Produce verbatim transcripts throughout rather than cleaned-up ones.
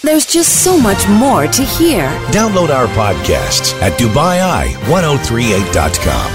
There's just so much more to hear. Download our podcasts at Dubai Eye ten thirty-eight dot com.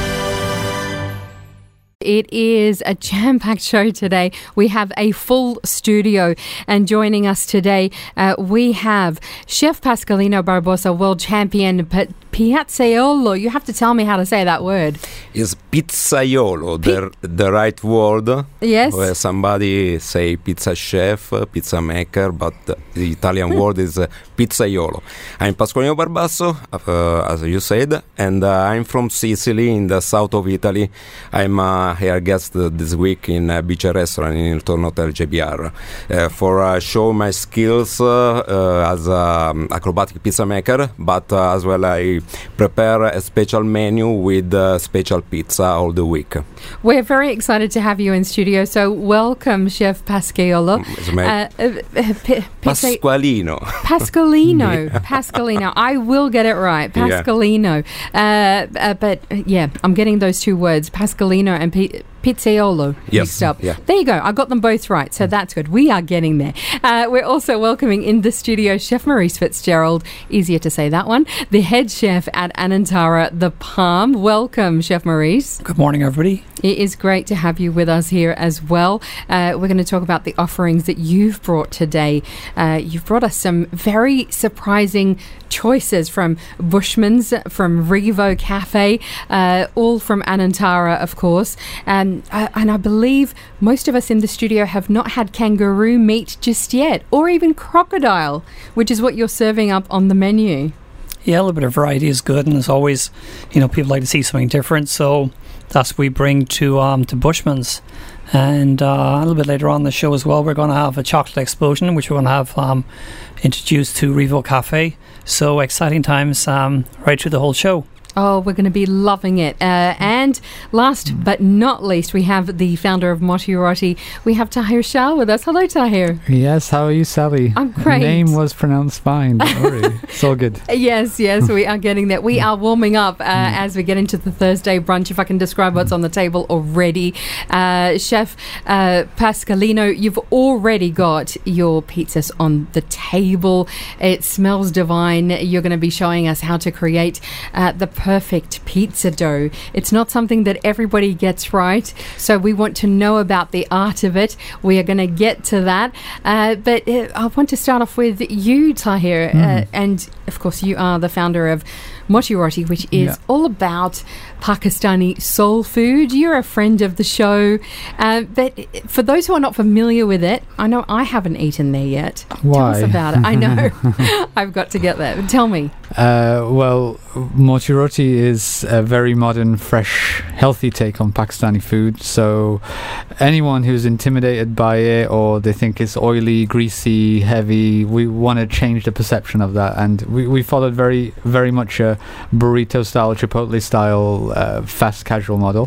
It is a jam-packed show today. We have a full studio, and joining us today, uh, we have Chef Pasqualino Barbosa, world champion, P- Pizzaiolo. You have to tell me how to say that word. Is pizzaiolo the the right word? Yes. Where somebody say pizza chef, pizza maker, but the Italian word is uh, pizzaiolo. I'm Pasqualino Barbasso, uh, as you said, and uh, I'm from Sicily, in the south of Italy. I'm a hair guest uh, this week in a beach restaurant in Hilton Hotel J B R uh, for uh, show my skills uh, uh, as an acrobatic pizza maker, but uh, as well I prepare a special menu with uh, special pizza all the week. We're very excited to have you in studio, so welcome, Chef Pasqualino. Uh, uh, p- Pasqualino. Pasqualino. Pasqualino. I will get it right. Pasqualino. Yeah. Uh, uh, but uh, yeah, I'm getting those two words, Pasqualino and P- Pizzaiolo. Yes. Yeah. There you go. I got them both right, so that's good. We are getting there. Uh, we're also welcoming in the studio Chef Maurice Fitzgerald. Easier to say that one. The head chef at Anantara The Palm. Welcome, Chef Maurice. Good morning, everybody. It is great to have you with us here as well. Uh, we're going to talk about the offerings that you've brought today. Uh, you've brought us some very surprising choices from Bushman's, from Revo Cafe, uh, all from Anantara, of course. Um, uh, and I believe most of us in the studio have not had kangaroo meat just yet, or even crocodile, which is what you're serving up on the menu. Yeah, a little bit of variety is good, and as always, you know, people like to see something different, so that's what we bring to um, to Bushman's. And uh, a little bit later on in the show as well, we're going to have a chocolate explosion, which we're going to have um, introduced to Revo Cafe. So exciting times um, right through the whole show. Oh, we're going to be loving it. Uh, and last but not least, we have the founder of Motti Rotti. We have Tahir Shah with us. Hello, Tahir. Yes, how are you, Sally? I'm great. Name was pronounced fine. Don't worry. It's all good. Yes, yes, we are getting there. We are warming up uh, mm. as we get into the Thursday brunch, if I can describe what's on the table already. Uh, Chef uh, Pasqualino, you've already got your pizzas on the table. It smells divine. You're going to be showing us how to create uh, the perfect pizza dough. It's not something that everybody gets right, so we want to know about the art of it. We are going to get to that, uh, but uh, I want to start off with you, Tahir, mm. uh, and of course you are the founder of Motti Rotti, which is yeah. all about Pakistani soul food. You're a friend of the show, uh, but for those who are not familiar with it, I know I haven't eaten there yet. Why? Tell us about it. I know. I've got to get there. Tell me. Uh, well, Motti Rotti is a very modern, fresh, healthy take on Pakistani food. So anyone who's intimidated by it or they think it's oily, greasy, heavy, we want to change the perception of that. And we, we followed very, very much a burrito style, Chipotle style, uh, fast casual model.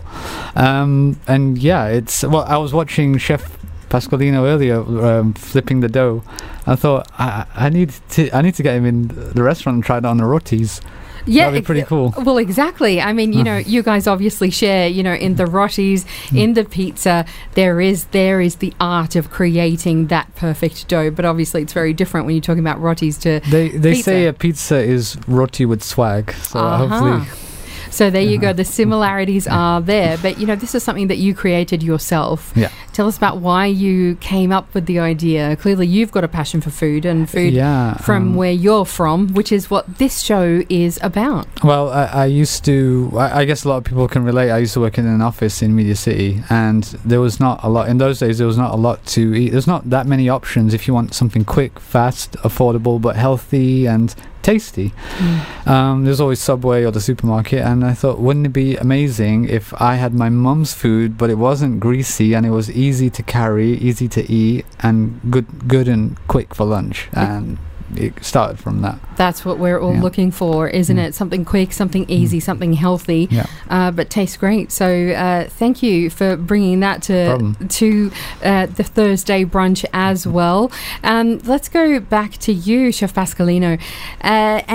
Um, and yeah, it's, well, I was watching Chef Pasqualino earlier um, flipping the dough. I thought I, I need to I need to get him in the restaurant and try it on the rotis. Yeah, that'd be pretty cool. Well, exactly. I mean, you know, you guys obviously share, you know, in the rotis, in the pizza, there is there is the art of creating that perfect dough. But obviously, it's very different when you're talking about rotis to they they pizza. say a pizza is roti with swag. So uh-huh. hopefully. So there you go. The similarities are there. But, you know, this is something that you created yourself. Yeah. Tell us about why you came up with the idea. Clearly, you've got a passion for food and food yeah, from um, where you're from, which is what this show is about. Well, I, I used to, I, I guess a lot of people can relate. I used to work in an office in Media City, and there was not a lot, in those days, there was not a lot to eat. There's not that many options if you want something quick, fast, affordable, but healthy and tasty. Mm. Um, there's always Subway or the supermarket, and I thought, wouldn't it be amazing if I had my mum's food, but it wasn't greasy and it was easy to carry, easy to eat, and good, good and quick for lunch. And it started from that. That's what we're all yeah. looking for, isn't mm. it? Something quick, something easy, mm. something healthy, yeah. uh, but tastes great. So uh, thank you for bringing that to to uh, the Thursday brunch as well. Um, let's go back to you, Chef Pasqualino, uh, and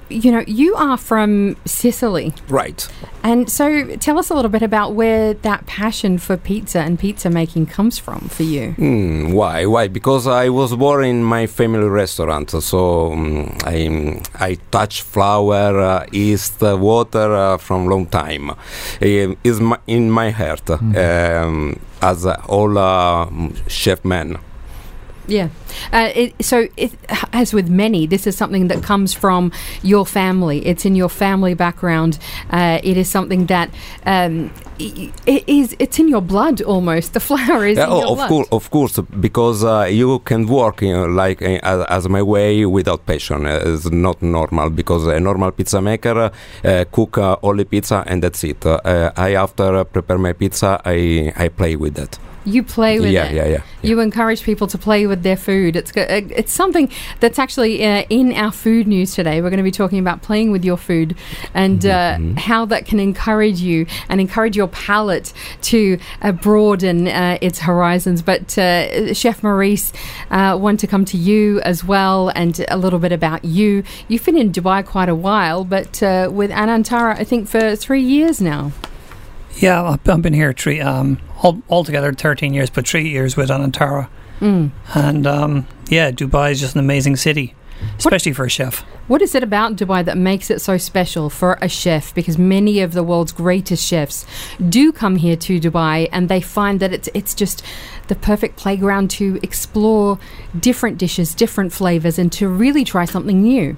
you know, you are from Sicily. Right. And so tell us a little bit about where that passion for pizza and pizza making comes from for you. Hmm, why? Why? Because I was born in my family restaurant, so um, I I touch flour, uh, yeast, uh, water uh, from long time. It is my, in my heart, mm-hmm. um, as uh, all uh, chef men. Yeah. Uh, it, so, it, as with many, this is something that comes from your family. It's in your family background. Uh, it is something that um, it is. It's in your blood almost. The flour is yeah, in oh, your of blood. course, of course, because uh, you can work uh, like uh, as, as my way without passion. Uh, it's not normal because a normal pizza maker uh, cook uh, only pizza and that's it. Uh, I after prepare my pizza, I I play with that. You play with yeah, it. Yeah, yeah, yeah. You encourage people to play with their food. It's go- it's something that's actually uh, in our food news today. We're going to be talking about playing with your food and uh, mm-hmm. how that can encourage you and encourage your palate to uh, broaden uh, its horizons. But uh, Chef Maurice, uh, want to come to you as well and a little bit about you. You've been in Dubai quite a while, but uh, with Anantara, I think for three years now. Yeah, I've I've been here three, um, all, altogether thirteen years, but three years with Anantara. Mm. And um, yeah, Dubai is just an amazing city, especially what, for a chef. What is it about Dubai that makes it so special for a chef? Because many of the world's greatest chefs do come here to Dubai and they find that it's it's just the perfect playground to explore different dishes, different flavors, and to really try something new.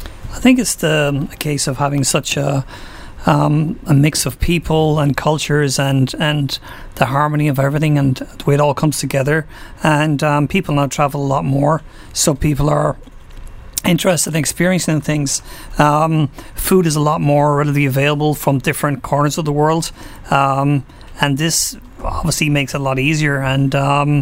I think it's the a case of having such a Um, a mix of people and cultures and, and the harmony of everything and the way it all comes together. And um, people now travel a lot more, so people are interested in experiencing things. Um, food is a lot more readily available from different corners of the world, um, and this obviously makes it a lot easier. And um,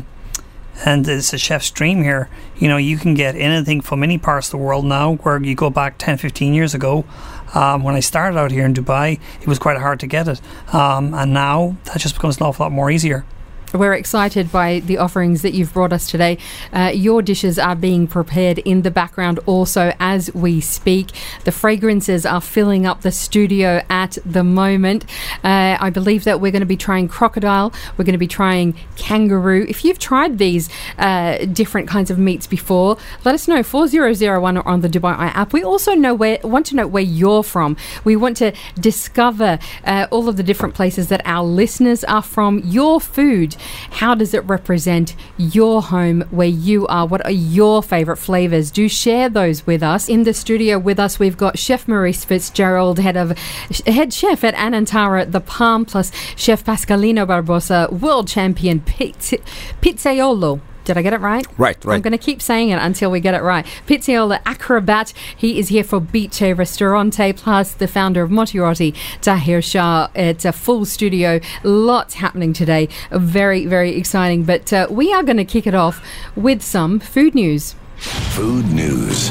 and it's a chef's dream here. You know, you can get anything from any parts of the world now, where you go back ten, fifteen years ago. Um, when I started out here in Dubai, it was quite hard to get it. Um, and now that just becomes an awful lot more easier. We're excited by the offerings that you've brought us today. Uh, your dishes are being prepared in the background also as we speak. The fragrances are filling up the studio at the moment. Uh, I believe that we're going to be trying crocodile. We're going to be trying kangaroo. If you've tried these uh, different kinds of meats before, let us know. four zero zero one on the Dubai Eye app. We also know where want to know where you're from. We want to discover uh, all of the different places that our listeners are from. Your food. How does it represent your home where you are? What are your favourite flavours? Do share those with us. In the studio with us, we've got Chef Maurice Fitzgerald, head of head chef at Anantara The Palm, plus Chef Pascalino Barbosa, world champion pizza, pizzaiolo. Did I get it right? Right, right. I'm going to keep saying it until we get it right. Pizzaiolo acrobat. He is here for Bice Ristorante, plus the founder of Motirotti, Tahir Shah. It's a full studio. Lots happening today. Very, very exciting. But uh, we are going to kick it off with some food news. Food news.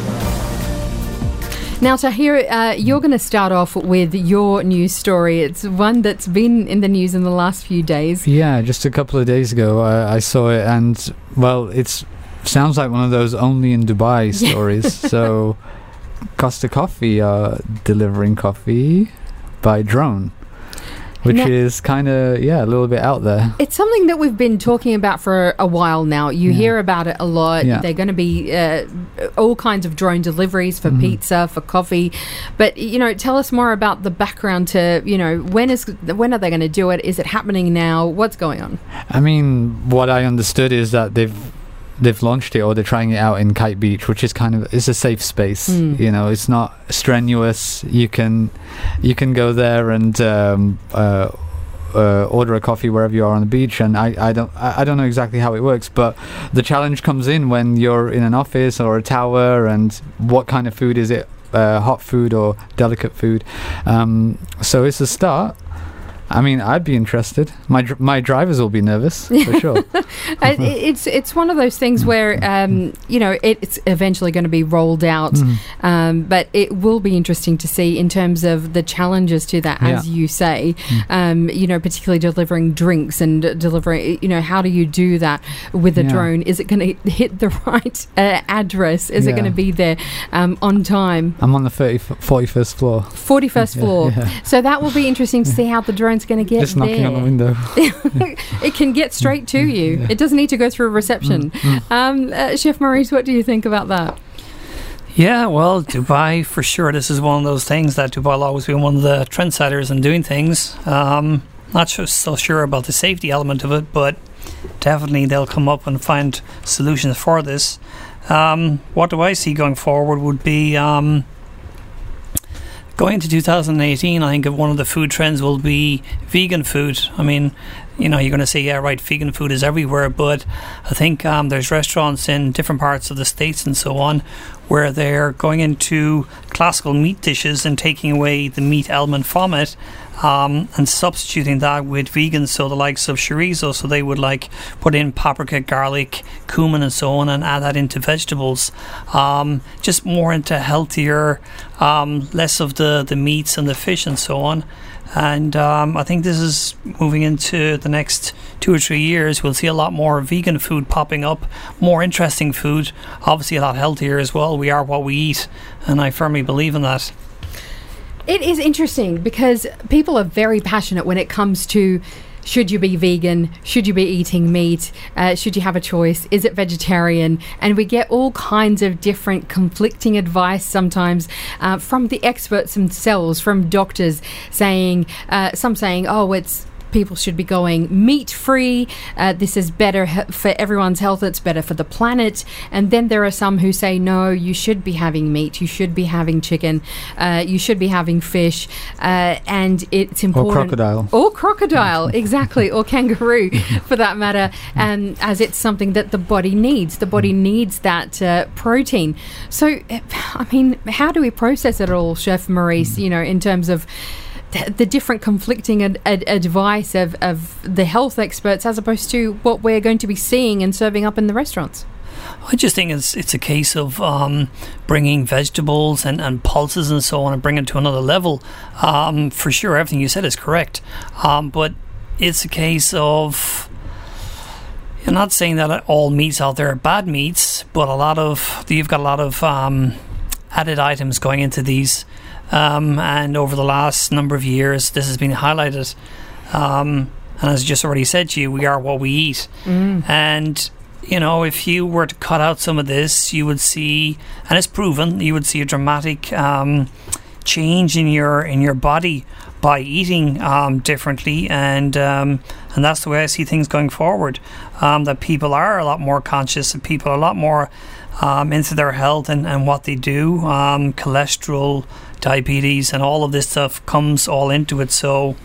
Now, Tahir, uh, you're going to start off with your news story. It's one that's been in the news in the last few days. Yeah, just a couple of days ago I, I saw it, and, well, it sounds like one of those only in Dubai stories. So, Costa Coffee are delivering coffee by drone, which now, is kind of, yeah, a little bit out there. It's something that we've been talking about for a while now. You yeah. hear about it a lot. Yeah. They're going to be uh, all kinds of drone deliveries for mm. pizza, for coffee. But, you know, tell us more about the background to, you know, when is when are they going to do it? Is it happening now? What's going on? I mean, what I understood is that they've they've launched it, or they're trying it out in Kite Beach, which is kind of, it's a safe space. Mm. You know, it's not strenuous. You can you can go there and um, uh, uh, order a coffee wherever you are on the beach. And I, I don't I, I don't know exactly how it works, but the challenge comes in when you're in an office or a tower, and what kind of food is it? Uh, hot food or delicate food? Um, so it's a start. I mean, I'd be interested. My dr- my drivers will be nervous for sure. Uh, it's it's one of those things where um, you know it, it's eventually going to be rolled out, Mm. um, but it will be interesting to see in terms of the challenges to that, as Yeah. you say. Um, you know, particularly delivering drinks and delivering. You know, how do you do that with a Yeah. drone? Is it going to hit the right uh, address? Is it Yeah. going to be there um, on time? I'm on the thirty, forty-first floor. forty-first Yeah, floor. yeah. So that will be interesting to see how the drone's going to get Just knocking there. on the window. It can get straight to you. Yeah. It doesn't need to go through a reception. Um, uh, Chef Maurice, what do you think about that? Yeah, well, Dubai, for sure, this is one of those things that Dubai will always be one of the trendsetters in doing things. Um, not so, so sure about the safety element of it, but definitely they'll come up and find solutions for this. Um, what do I see going forward would be um, going into two thousand eighteen, I think one of the food trends will be vegan food. I mean, you know, you're going to say, yeah, right, vegan food is everywhere, but I think um, there's restaurants in different parts of the States and so on where they're going into classical meat dishes and taking away the meat element from it um, and substituting that with vegans, so the likes of chorizo, so they would like put in paprika, garlic, cumin and so on and add that into vegetables. Um, just more into healthier, um, less of the, the meats and the fish and so on. And um, I think this is moving into the next two or three years. We'll see a lot more vegan food popping up, more interesting food, obviously a lot healthier as well. We are what we eat, and I firmly believe in that. It is interesting because people are very passionate when it comes to should you be vegan, should you be eating meat, uh, should you have a choice, is it vegetarian? And we get all kinds of different conflicting advice sometimes uh, from the experts themselves, from doctors saying, uh, some saying, oh, it's people should be going meat-free, uh, this is better he- for everyone's health, it's better for the planet. And then there are some who say, no, you should be having meat, you should be having chicken, uh, you should be having fish, uh, and it's important. Or crocodile. Or crocodile, exactly, or kangaroo for that matter, um, as it's something that the body needs. The body needs that uh, protein. So, I mean, how do we process it all, Chef Maurice, you know, in terms of the different conflicting ad- ad- advice of, of the health experts as opposed to what we're going to be seeing and serving up in the restaurants? I just think it's it's a case of um, bringing vegetables and, and pulses and so on and bringing it to another level. Um, for sure, everything you said is correct. Um, but it's a case of... I'm not saying that all meats out there are bad meats, but a lot of... You've got a lot of um, added items going into these. Um, and over the last number of years, this has been highlighted. Um, and as I just already said to you, we are what we eat. Mm. And, you know, if you were to cut out some of this, you would see, and it's proven, you would see a dramatic um, change in your in your body by eating um, differently. And um, and that's the way I see things going forward. Um, that people are a lot more conscious, and people are a lot more um, into their health and, and what they do. Um, cholesterol, diabetes and all of this stuff comes all into it. So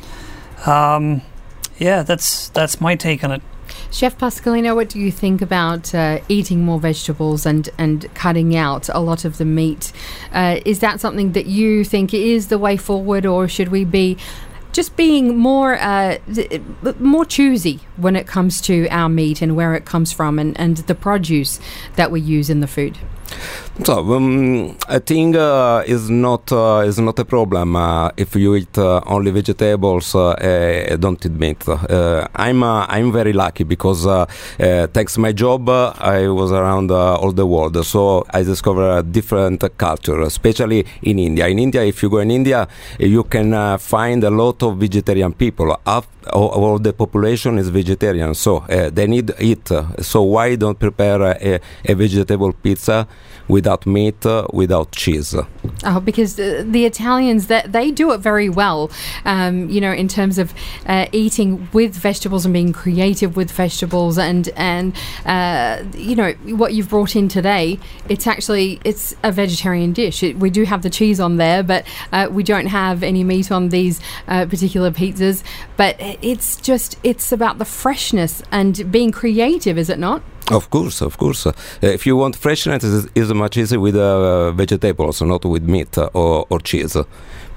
um, yeah, that's that's my take on it. Chef Pascalino, what do you think about uh, eating more vegetables and, and cutting out a lot of the meat? Uh, is that something that you think is the way forward, or should we be just being more uh, more choosy when it comes to our meat and where it comes from and, and the produce that we use in the food? So um, I think uh, is not uh, is not a problem uh, if you eat uh, only vegetables uh, uh, don't eat meat. Uh, I'm uh, I'm very lucky because uh, uh, thanks to my job uh, I was around uh, all the world, so I discovered a different culture, especially in India. In India, if you go in India, you can uh, find a lot of vegetarian people. Half all, all the population is vegetarian, so uh, they need eat. So why don't prepare a, a vegetable pizza without meat, uh, without cheese? Oh, because the, the Italians, that they do it very well, um, you know, in terms of uh, eating with vegetables and being creative with vegetables, and and uh, you know what you've brought in today. It's actually it's a vegetarian dish. It, we do have the cheese on there, but uh, we don't have any meat on these uh, particular pizzas. But it's just it's about the freshness and being creative, is it not? Of course, of course. Uh, if you want freshness, it's, it's much easier with uh, vegetables, not with meat uh, or, or cheese.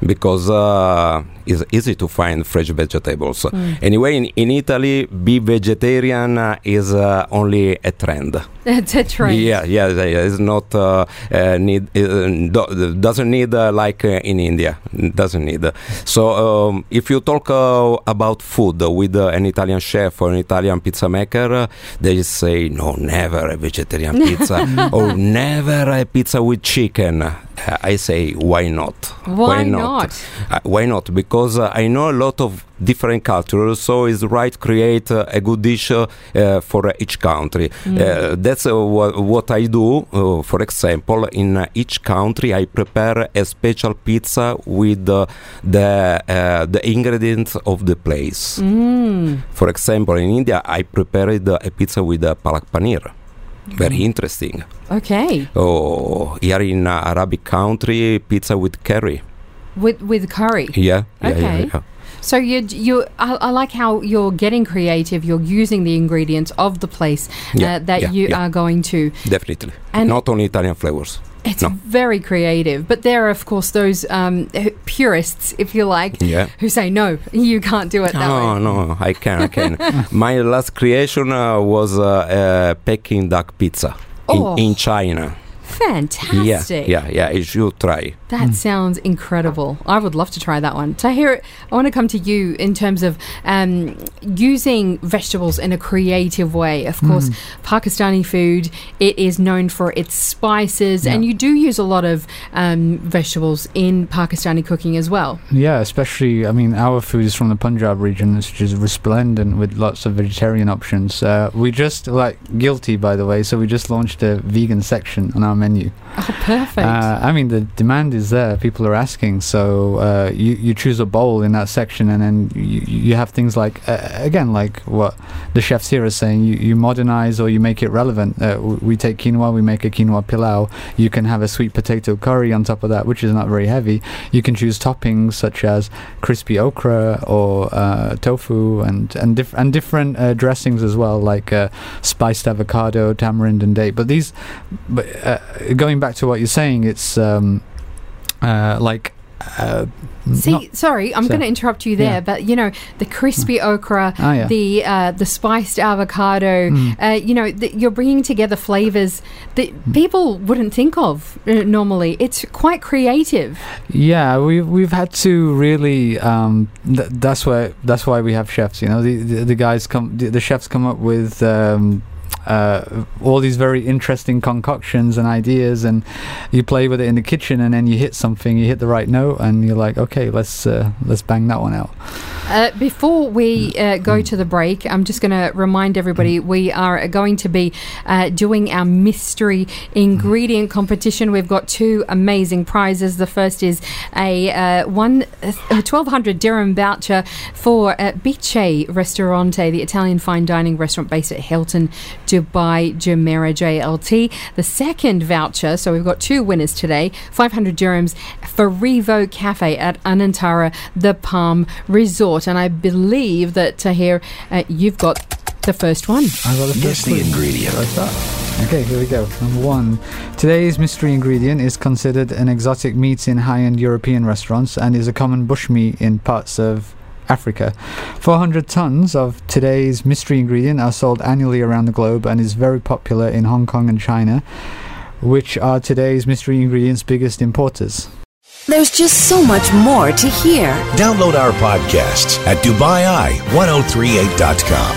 because uh, it's easy to find fresh vegetables. Mm. Anyway, in, in Italy, be vegetarian uh, is uh, only a trend. It's a trend. Yeah, yeah, yeah. It's not uh, uh, need uh, do, doesn't need uh, like uh, in India. Doesn't need. So um, if you talk uh, about food with uh, an Italian chef or an Italian pizza maker, uh, they say no, never a vegetarian pizza or never a pizza with chicken. Uh, I say why not? Why, why not? not? Uh, why not? Because uh, I know a lot of different cultures, so it's right create uh, a good dish uh, uh, for uh, each country. Mm. Uh, that's uh, wh- what I do. Uh, for example, in uh, each country, I prepare a special pizza with uh, the uh, the ingredients of the place. Mm. For example, in India, I prepared uh, a pizza with uh, palak paneer. Very mm. interesting. Okay. Oh, here in uh, Arabic country, pizza with curry. With with curry. Yeah. yeah Okay. Yeah, yeah. So you you I, I like how you're getting creative. You're using the ingredients of the place yeah, uh, that yeah, you yeah. are going to. Definitely. And not only Italian flavors. It's no. very creative, but there are, of course, those um, purists, if you like, yeah. who say, no, you can't do it that no, way. No, no, I can, I can. My last creation uh, was uh, uh, Peking duck pizza oh. in, in China. Fantastic. Yeah, yeah, yeah, you should try. That mm. sounds incredible. I would love to try that one. Tahir, I want to come to you in terms of um, using vegetables in a creative way. Of course, mm. Pakistani food, it is known for its spices, yeah. and you do use a lot of um, vegetables in Pakistani cooking as well. Yeah, especially, I mean, our food is from the Punjab region, which is resplendent with lots of vegetarian options. Uh, we just, like, guilty, by the way, so we just launched a vegan section on our menu. Oh, perfect. Uh, I mean, the demand is there. People are asking. So uh, you, you choose a bowl in that section, and then you, you have things like, uh, again, like what the chefs here are saying, you, you modernize or you make it relevant. Uh, we take quinoa, we make a quinoa pilau. You can have a sweet potato curry on top of that, which is not very heavy. You can choose toppings such as crispy okra or uh, tofu and and, diff- and different uh, dressings as well, like uh, spiced avocado, tamarind and date. But these, but, uh, going back to what you're saying, it's um, uh, like uh, see sorry I'm so, going to interrupt you there, yeah. but you know, the crispy okra, oh, yeah. the uh, the spiced avocado, mm. uh, you know, the, you're bringing together flavors that mm. people wouldn't think of uh, normally. It's quite creative. Yeah, we've we've had to really um, th- that's why that's why we have chefs, you know, the the, the guys come the, the chefs come up with um, Uh, all these very interesting concoctions and ideas, and you play with it in the kitchen, and then you hit something, you hit the right note, and you're like, okay, let's uh, let's bang that one out. Uh, before we uh, go to the break, I'm just going to remind everybody we are going to be uh, doing our mystery ingredient competition. We've got two amazing prizes. The first is a uh, one a twelve hundred dirham voucher for uh, Biche Ristorante, the Italian fine dining restaurant based at Hilton Dubai Jumeirah J L T. The second voucher, so we've got two winners today, five hundred dirhams for Revo Cafe at Anantara, the Palm Resort. And I believe that, Tahir, uh, you've got the first one. I got the Guess the ingredient. Like that. Okay, here we go. Number one. Today's mystery ingredient is considered an exotic meat in high-end European restaurants and is a common bushmeat in parts of Africa. four hundred tons of today's mystery ingredient are sold annually around the globe and is very popular in Hong Kong and China, which are today's mystery ingredients' biggest importers. There's just so much more to hear. Download our podcasts at Dubai Eye ten thirty-eight dot com.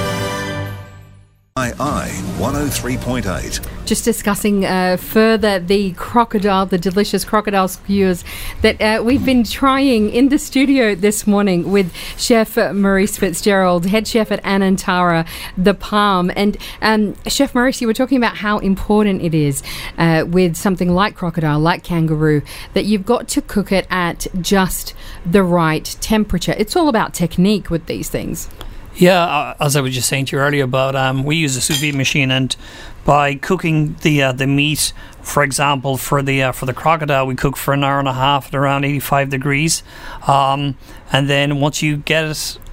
I I one oh three point eight. Just discussing uh, further the crocodile, the delicious crocodile skewers that uh, we've been trying in the studio this morning with Chef Maurice Fitzgerald, head chef at Anantara, the Palm. And um, Chef Maurice, you were talking about how important it is uh, with something like crocodile, like kangaroo, that you've got to cook it at just the right temperature. It's all about technique with these things. Yeah, uh, as I was just saying to you earlier about, um, we use a sous vide machine, and by cooking the uh, the meat, for example, for the uh, for the crocodile, we cook for an hour and a half at around eighty-five degrees, um, and then once you get it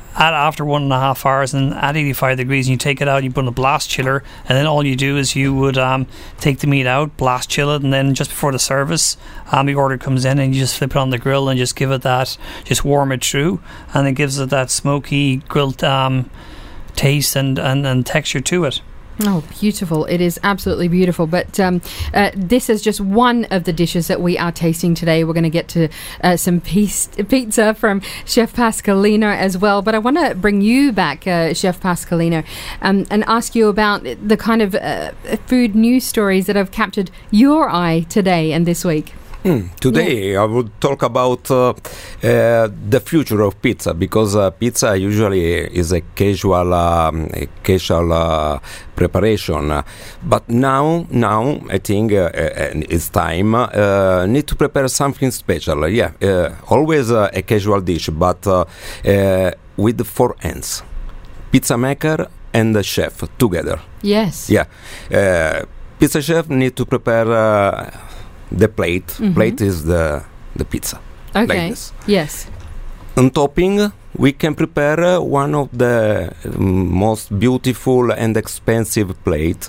at after one and a half hours and at eighty-five degrees, and you take it out, you put in a blast chiller, and then all you do is you would um, take the meat out, blast chill it, and then just before the service, um, the order comes in, and you just flip it on the grill and just give it that, just warm it through, and it gives it that smoky grilled um, taste and, and, and texture to it. Oh, beautiful. It is absolutely beautiful. But um, uh, this is just one of the dishes that we are tasting today. We're going to get to uh, some piece, pizza from Chef Pasqualino as well. But I want to bring you back, uh, Chef Pasqualino, um, and ask you about the kind of uh, food news stories that have captured your eye today and this week. Mm, today yeah. I would talk about uh, uh, the future of pizza, because uh, pizza usually is a casual, um, a casual uh, preparation. Uh, but now, now I think uh, uh, it's time. Uh, need to prepare something special. Yeah, uh, always uh, a casual dish, but uh, uh, with four hands: pizza maker and the chef together. Yes. Yeah, uh, pizza chef need to prepare. Uh, The plate. Mm-hmm. Plate is the the pizza. Okay. Like this. Yes. On topping, we can prepare one of the um, most beautiful and expensive plate,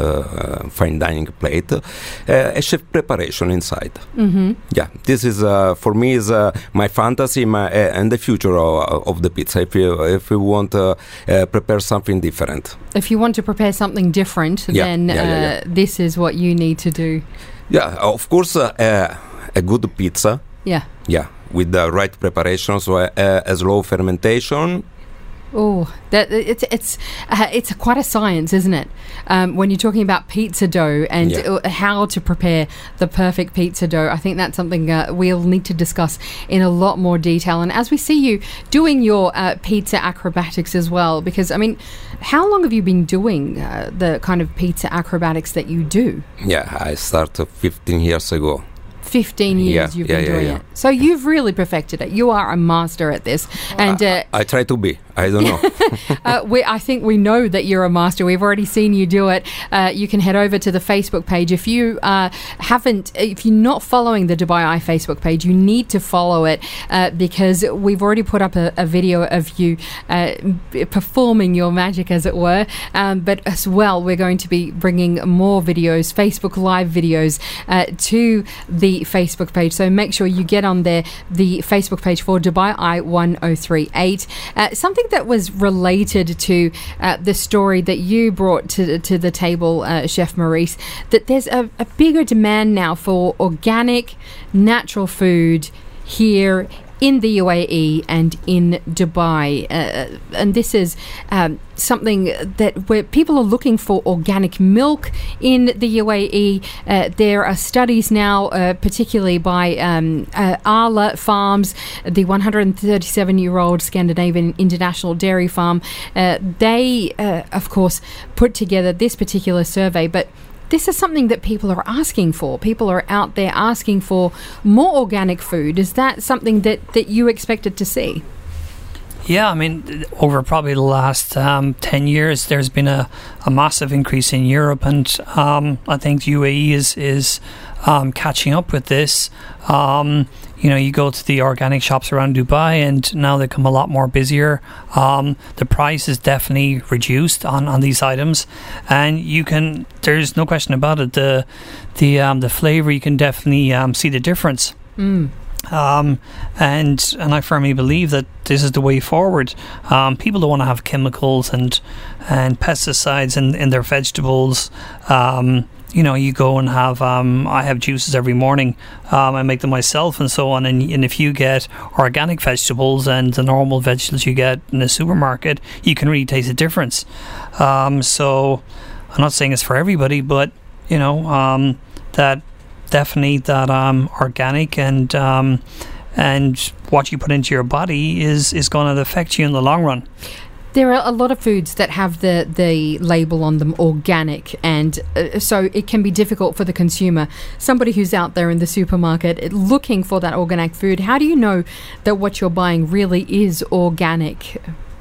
uh, fine dining plate, uh, a chef preparation inside. Mm-hmm. Yeah, this is uh, for me is uh, my fantasy, my uh, and the future of, of the pizza. If you if you want to uh, prepare something different. If you want to prepare something different, yeah, then yeah, yeah, uh, yeah. this is what you need to do. Yeah, of course, uh, uh, a good pizza. Yeah. Yeah, with the right preparation, so uh, a slow fermentation. Oh, that it's it's uh, it's quite a science, isn't it? Um, when you're talking about pizza dough and yeah. uh, how to prepare the perfect pizza dough, I think that's something uh, we'll need to discuss in a lot more detail. And as we see you doing your uh, pizza acrobatics as well, because I mean, how long have you been doing uh, the kind of pizza acrobatics that you do? Yeah, I started fifteen years ago. fifteen years yeah, you've yeah, been yeah, doing yeah. it. So you've really perfected it. You are a master at this. And uh, I, I try to be. I don't know. uh, we, I think we know that you're a master. We've already seen you do it. Uh, you can head over to the Facebook page. If you uh, haven't, if you're not following the Dubai Eye Facebook page, you need to follow it uh, because we've already put up a, a video of you uh, performing your magic, as it were. Um, but as well, we're going to be bringing more videos, Facebook Live videos, uh, to the Facebook page. So make sure you get on there, the Facebook page for Dubai Eye one oh three eight. Uh, something that was related to uh, the story that you brought to to the table, uh, Chef Maurice, that there's a, a bigger demand now for organic, natural food here in the U A E and in Dubai, uh, and this is um, something that where people are looking for organic milk in the U A E. Uh, there are studies now, uh, particularly by um, uh, Arla Farms, the one hundred thirty-seven year old Scandinavian international dairy farm. Uh, they, uh, of course, put together this particular survey, but this is something that people are asking for. People are out there asking for more organic food. Is that something that, that you expected to see? Yeah, I mean, over probably the last um, ten years, there's been a, a massive increase in Europe, and um, I think U A E is is um, catching up with this. Um, you know, you go to the organic shops around Dubai, and now they come a lot more busier. Um, the price is definitely reduced on, on these items, and you can. There's no question about it. The the um, the flavour, you can definitely um, see the difference. Mm. Um, and and I firmly believe that this is the way forward. Um, people don't want to have chemicals and and pesticides in, in their vegetables. Um, you know, you go and have um, I have juices every morning. Um, I make them myself and so on. And, and if you get organic vegetables and the normal vegetables you get in the supermarket, you can really taste the difference. Um, so I'm not saying it's for everybody, but you know um, that. Definitely that um, organic and um, and what you put into your body is, is going to affect you in the long run. There are a lot of foods that have the, the label on them, organic, and uh, so it can be difficult for the consumer. Somebody who's out there in the supermarket looking for that organic food, how do you know that what you're buying really is organic?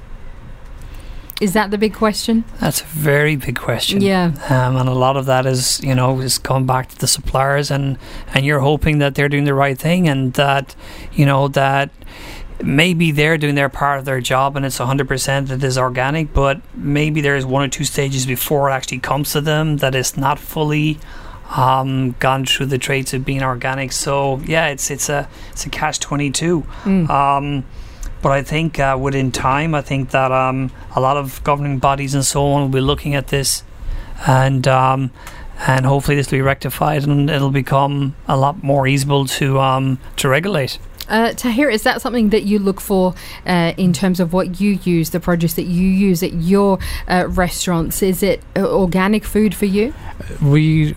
Is that the big question? That's a very big question. Yeah. Um, and a lot of that is, you know, is coming back to the suppliers, and, and you're hoping that they're doing the right thing, and that, you know, that maybe they're doing their part of their job and it's one hundred percent that is organic, but maybe there's one or two stages before it actually comes to them that it's not fully um, gone through the traits of being organic. So yeah, it's it's a it's a catch twenty-two. Mm. Um, but I think uh, within time, I think that um, a lot of governing bodies and so on will be looking at this, and um, and hopefully this will be rectified and it'll become a lot more easable to um, to regulate. Uh, Tahir, is that something that you look for uh, in terms of what you use, the produce that you use at your uh, restaurants? Is it uh, organic food for you? We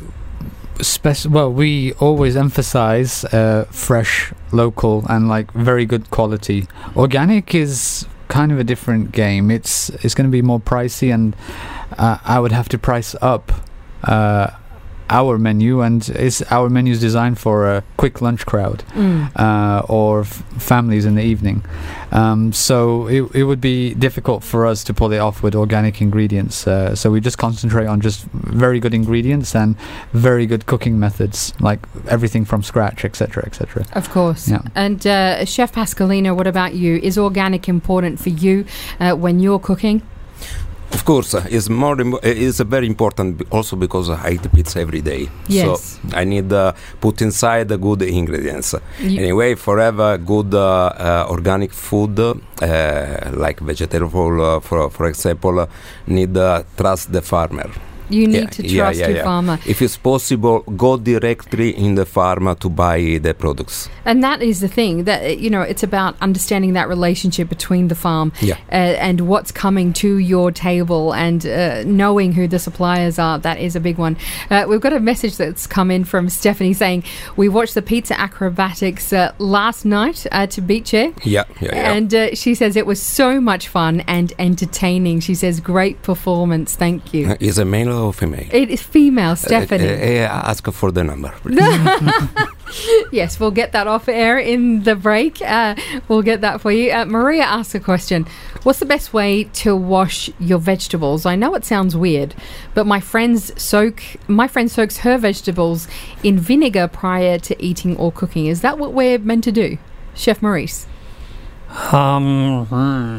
spec- well, we always emphasize uh, fresh, local, and like very good quality. Organic is kind of a different game. It's it's going to be more pricey, and uh, I would have to price up Uh, our menu, and is our menu is designed for a quick lunch crowd mm. uh, or f- families in the evening. Um, so it it would be difficult for us to pull it off with organic ingredients. Uh, so we just concentrate on just very good ingredients and very good cooking methods, like everything from scratch, et cetera, et cetera. Of course. Yeah. And uh, Chef Pasqualino, what about you? Is organic important for you uh, when you're cooking? Of course, uh, it's more. Im- it's uh, very important b- also because I eat pizza every day. Yes. So I need uh, put inside the good ingredients. You Anyway, forever good uh, uh, organic food, uh, like vegetable, uh, for for example, uh, need uh, trust the farmer. You need Yeah, to yeah, trust yeah, your yeah. farmer. If it's possible, go directly in the farm to buy the products. And that is the thing, that, you know, it's about understanding that relationship between the farm Yeah. uh, and what's coming to your table, and uh, knowing who the suppliers are. That is a big one. Uh, we've got a message that's come in from Stephanie saying, we watched the pizza acrobatics uh, last night at Bice. Yeah, yeah, yeah. And uh, she says it was so much fun and entertaining. She says, great performance, thank you. Uh, is a male or female? It is female, Stephanie. Uh, uh, uh, ask for the number, please. Yes, we'll get that off air in the break. Uh, we'll get that for you. Uh, Maria asks a question. What's the best way to wash your vegetables? I know it sounds weird, but my friends soak my friend soaks her vegetables in vinegar prior to eating or cooking. Is that what we're meant to do, Chef Maurice? Um, hmm.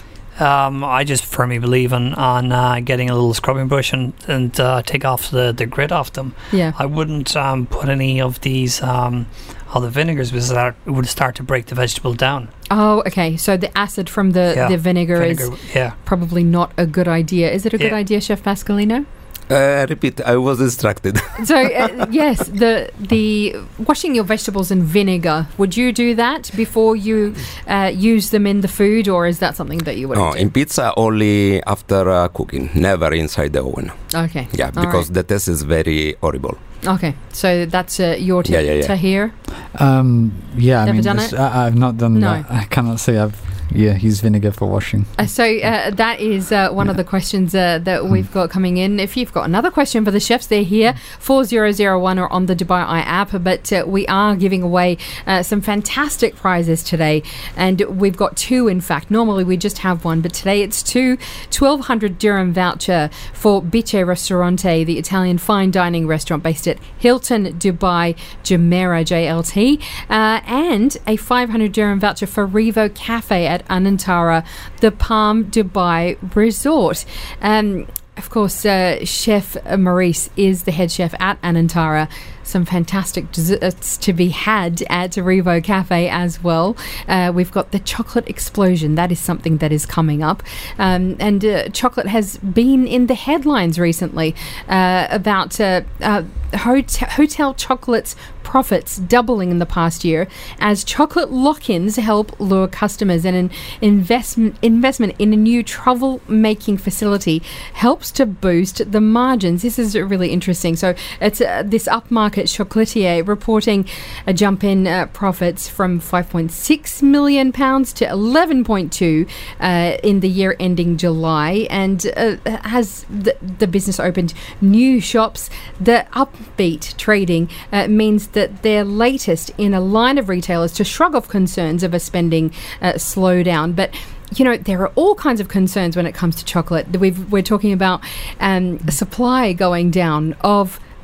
um, I just firmly believe on on uh, getting a little scrubbing brush and and uh, take off the, the grit off them. Yeah. I wouldn't um, put any of these um, other vinegars because that would start to break the vegetable down. Oh, okay. So the acid from the, Yeah, the vinegar, vinegar, is yeah. probably not a good idea. Is it a good Yeah. idea, Chef Pasqualino? Uh, repeat, I was distracted. So uh, yes, the the washing your vegetables in vinegar. Would you do that before you uh, use them in the food, or is that something that you would No, do? in pizza only after uh, cooking, never inside the oven. Okay. Yeah, All because right. the taste is very horrible. Okay, so that's uh, your t- Yeah, yeah, yeah. Tahir. Um, yeah, I Never mean, done this- it? I, I've not done No. that. I cannot say I've. Yeah, use vinegar for washing. Uh, so uh, that is uh, one of the questions uh, that we've got coming in. If you've got another question for the chefs, they're here, four zero zero one or on the Dubai Eye app. But uh, we are giving away uh, some fantastic prizes today. And we've got two, in fact. Normally we just have one, but today it's two twelve hundred dirham voucher for Bice Ristorante, the Italian fine dining restaurant based at Hilton Dubai Jumeirah J L T, uh, and a five hundred dirham voucher for Revo Cafe at Anantara, the Palm Dubai Resort. Um, of course, uh, Chef Maurice is the head chef at Anantara. Some fantastic desserts to be had at Revo Cafe as well. Uh, we've got the chocolate explosion. That is something that is coming up. Um, and uh, chocolate has been in the headlines recently uh, about uh, uh, hotel, hotel chocolates profits doubling in the past year as chocolate lock-ins help lure customers, and an investment investment in a new travel making facility helps to boost the margins. This is really interesting. So it's uh, this upmarket chocolatier reporting a jump in uh, profits from five point six million pounds to eleven point two uh, in the year ending July, and uh, has the, the business opened new shops. The upbeat trading uh, means that they're latest in a line of retailers to shrug off concerns of a spending uh, slowdown. But you know, there are all kinds of concerns when it comes to chocolate. We've, we're talking about um, supply going down of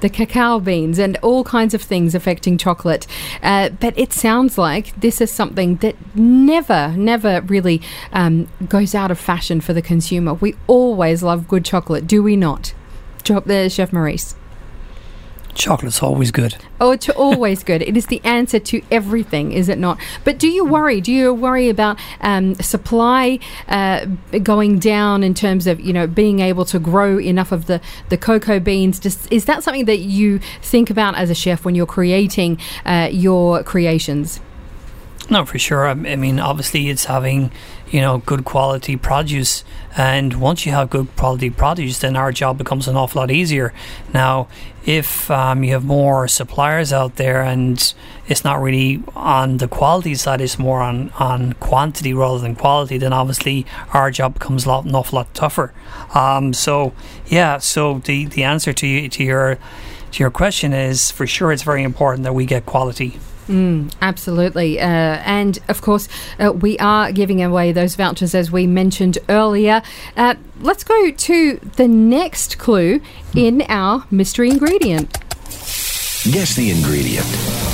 the cacao beans, and all kinds of things affecting chocolate. Uh, but it sounds like this is something that never, never really um, goes out of fashion for the consumer. We always love good chocolate, do we not? Cho- uh, Chef Maurice. Chocolate's always good. Oh, it's always good. It is the answer to everything, is it not? But do you worry? Do you worry about um, supply uh, going down in terms of, you know, being able to grow enough of the, the cocoa beans? Just, is that something that you think about as a chef when you're creating uh, your creations? No, for sure. I, I mean, obviously it's having, you know, good quality produce, and once you have good quality produce, then our job becomes an awful lot easier. Now, if um, you have more suppliers out there and it's not really on the quality side, it's more on, on quantity rather than quality, then obviously our job becomes a lot, an awful lot tougher. Um, so, yeah, so the, the answer to you, to your to your question is, for sure, it's very important that we get quality. Mm, absolutely. Uh, and of course, uh, we are giving away those vouchers as we mentioned earlier. Uh, let's go to the next clue in our mystery ingredient. Guess the ingredient.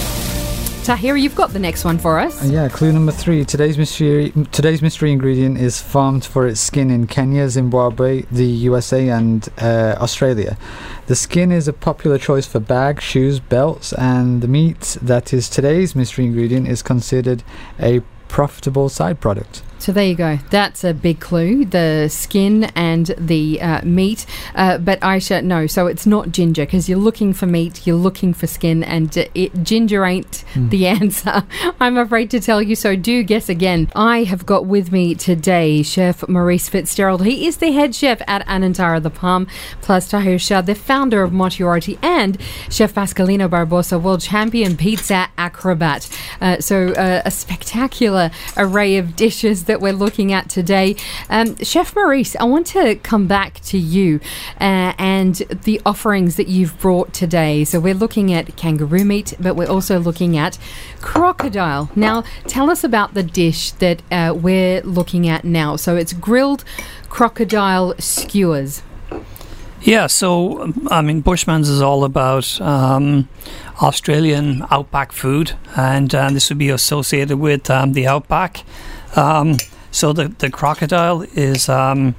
Tahir, you've got the next one for us. Uh, yeah, clue number three. Today's mystery today's mystery ingredient is farmed for its skin in Kenya, Zimbabwe, the U S A, and uh, Australia. The skin is a popular choice for bags, shoes, belts, and the meat that is today's mystery ingredient is considered a profitable side product. So there you go. That's a big clue. The skin and the uh, meat. Uh, but Aisha, no. So it's not ginger, because you're looking for meat, you're looking for skin, and uh, it, ginger ain't mm. the answer. I'm afraid to tell you, so do guess again. I have got with me today Chef Maurice Fitzgerald. He is the head chef at Anantara The Palm, plus Tahir Shah, the founder of Motiorati, and Chef Pascalino Barbosa, world champion pizza acrobat. Uh, so uh, a spectacular array of dishes that we're looking at today. Um, Chef Maurice, I want to come back to you uh, and the offerings that you've brought today. So we're looking at kangaroo meat, but we're also looking at crocodile. Now, tell us about the dish that uh, we're looking at now. So it's grilled crocodile skewers. Yeah, so, I mean, Bushman's is all about um, Australian outback food, and uh, this would be associated with um, the outback. Um, so the, the crocodile is um,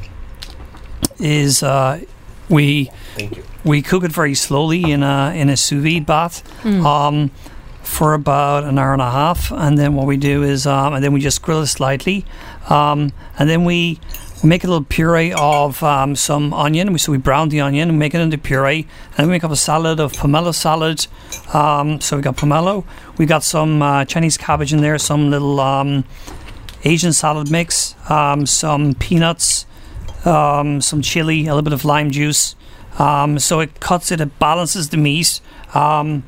is uh, we Thank you. we cook it very slowly in a in a sous vide bath mm. um, for about an hour and a half, and then what we do is um, and then we just grill it slightly, um, and then we make a little puree of um, some onion. So we brown the onion and make it into puree, and we make up a salad of pomelo salad. Um, so we got pomelo, we got some uh, Chinese cabbage in there, some little um, Asian salad mix, um, some peanuts, um, some chili, a little bit of lime juice. Um, so it cuts it, it balances the meat. Um,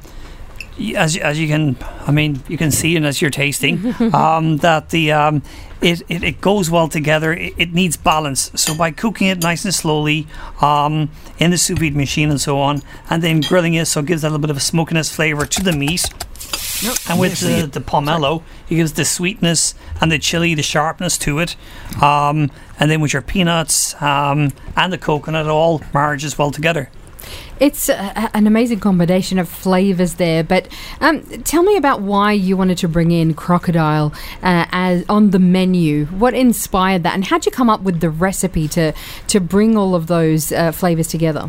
as as you can, I mean, you can see, and as you're tasting, um, that the um, it, it it goes well together. It, it needs balance. So by cooking it nice and slowly um, in the sous vide machine and so on, and then grilling it, so it gives that little bit of a smokiness flavour to the meat. Nope. And with the, the pomelo, it gives the sweetness and the chili, the sharpness to it. Um, and then with your peanuts um, and the coconut, it all marries well together. It's a, an amazing combination of flavours there, but um, tell me about why you wanted to bring in crocodile uh, as on the menu. What inspired that, and how'd you come up with the recipe to, to bring all of those uh, flavours together?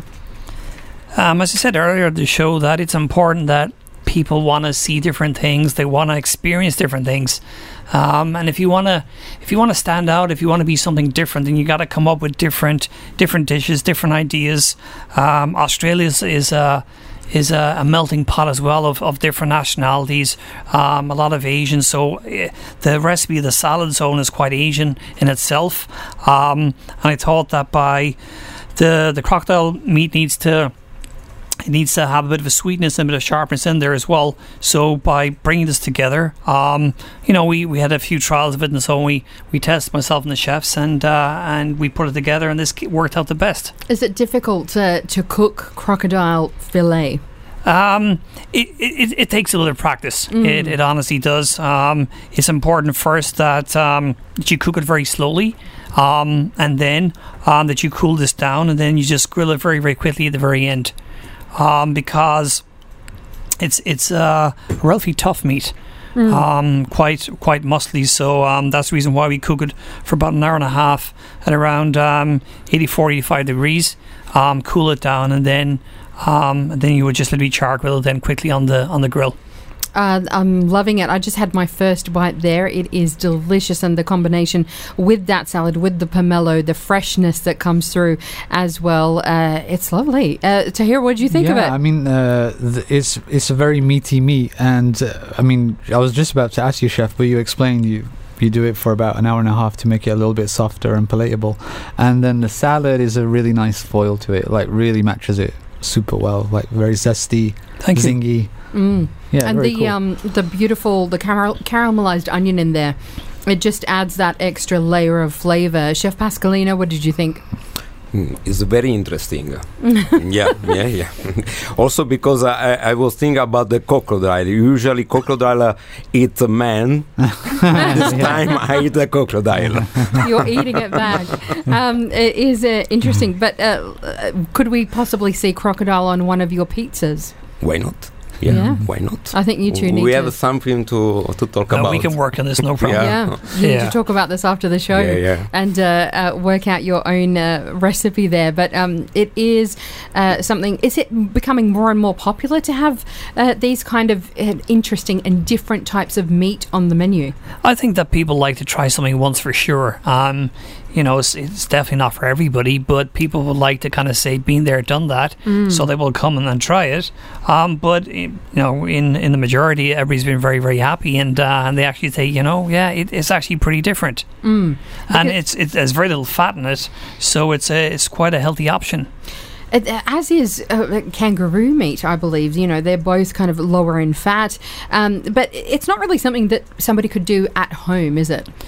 Um, as I said earlier in the show, that it's important that people want to see different things, they want to experience different things, um, and if you want to if you want to stand out, if you want to be something different, then you got to come up with different different dishes, different ideas. um, Australia is, is a is a, a melting pot as well of, of different nationalities, um, a lot of Asian, so uh, the recipe of the salad zone is quite Asian in itself, um, and I thought that by the the crocodile meat needs to It needs to have a bit of a sweetness and a bit of sharpness in there as well. So by bringing this together, um, you know, we, we had a few trials of it, and so we, we tested, myself and the chefs, and uh, and we put it together, and this worked out the best. Is it difficult to, to cook crocodile fillet? Um, it, it, it takes a little practice. Mm. It, it honestly does. Um, it's important first that, um, that you cook it very slowly, um, and then um, that you cool this down, and then you just grill it very, very quickly at the very end. um, because it's it's uh, a relatively tough meat. Mm. Um, quite quite muscly, so um, that's the reason why we cook it for about an hour and a half at around um, eighty-four, eighty-five degrees. Um, cool it down, and then um, and then you would just let it charcoal then quickly on the on the grill. Uh, I'm loving it. I just had my first bite there. It is delicious, and the combination with that salad, with the pomelo, the freshness that comes through as well. Uh, it's lovely. Uh, Tahir, what did you think yeah, of it? I mean, uh, th- it's it's a very meaty meat, and uh, I mean, I was just about to ask you, Chef, but you explained you. You do it for about an hour and a half to make it a little bit softer and palatable, and then the salad is a really nice foil to it. Like really matches it super well. Like very zesty, Thank zingy. you. Mm. Yeah, and very the cool. um the beautiful the caramel- caramelized onion in there, it just adds that extra layer of flavor. Chef Pascalino, what did you think? Mm, it's very interesting. yeah, yeah, yeah. Also because I, I was thinking about the crocodile. Usually crocodile uh, eat a man. This time I eat a crocodile. You're eating it back. Um, it is uh, interesting, but uh, uh, could we possibly see crocodile on one of your pizzas? Why not? Yeah, Yeah. why not? I think you two need we to... have something to to talk No, about. we can work on this, no problem. Yeah. Yeah, you need Yeah. to talk about this after the show Yeah, yeah. and uh, uh, work out your own uh, recipe there. But um, it is uh, something. Is it becoming more and more popular to have uh, these kind of uh, interesting and different types of meat on the menu? I think that people like to try something once for sure. Um, you know, it's, it's definitely not for everybody, but people would like to kind of say, been there, done that, Mm. so they will come and then try it. Um, but, eh, you know, in, in the majority, everybody's been very, very happy, and uh, and they actually say, you know, yeah, it, it's actually pretty different. Mm. And Okay. it's it, there's very little fat in it, so it's a, it's quite a healthy option. Uh, As is uh, kangaroo meat, I believe. You know, they're both kind of lower in fat, um, but it's not really something that somebody could do at home, is it?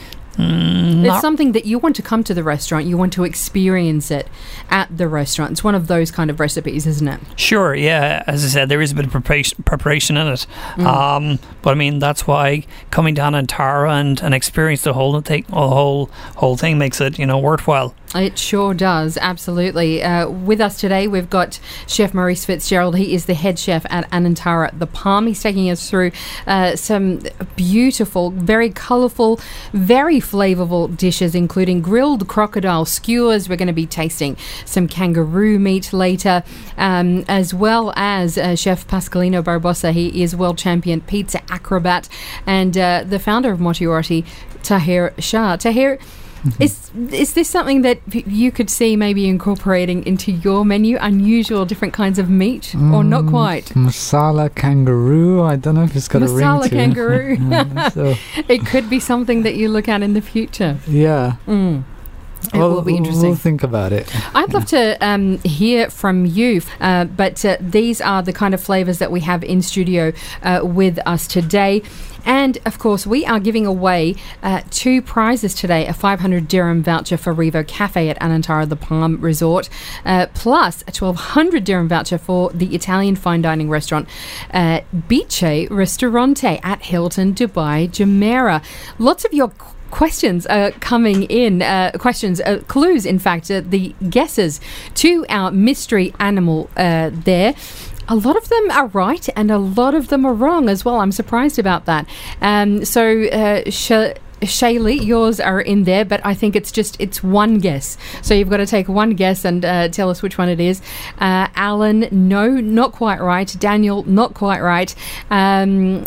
Mm, It's not- something that you want to come to the restaurant, you want to experience it at the restaurant. It's one of those kind of recipes, isn't it? Sure, yeah. As I said, there is a bit of preparation, preparation in it. Mm. Um, but I mean, that's why coming down in Tara and, and experience the whole thing, the whole whole thing makes it, you know, worthwhile. It sure does, absolutely. Uh, with us today, we've got Chef Maurice Fitzgerald. He is the head chef at Anantara The Palm. He's taking us through uh, some beautiful, very colourful, very flavourful dishes, including grilled crocodile skewers. We're going to be tasting some kangaroo meat later, um, as well as uh, Chef Pascalino Barbosa. He is world champion pizza acrobat and uh, the founder of Motiorati, Tahir Shah. Tahir, Is is this something that y- you could see maybe incorporating into your menu? Unusual, different kinds of meat, or not Mm, quite? Masala kangaroo. I don't know if it's got a ring Masala to kangaroo. it. So, It could be something that you look at in the future. yeah. Mm. It Well, will be we'll- interesting. We'll think about it. I'd love to um, hear from you, uh, but uh, these are the kind of flavours that we have in studio uh, with us today. And, of course, we are giving away uh, two prizes today, a five hundred dirham voucher for Revo Cafe at Anantara The Palm Resort, uh, plus a twelve hundred dirham voucher for the Italian fine dining restaurant uh, Bice Ristorante at Hilton Dubai Jumeirah. Lots of your questions are coming in, uh, questions, uh, clues, in fact, uh, the guesses to our mystery animal uh, there. A lot of them are right and a lot of them are wrong as well. I'm surprised about that. Um, so, uh, Sh- Shaylee, yours are in there, but I think it's just, it's one guess. So you've got to take one guess and uh, tell us which one it is. Uh, Alan, no, not quite right. Daniel, not quite right. Um,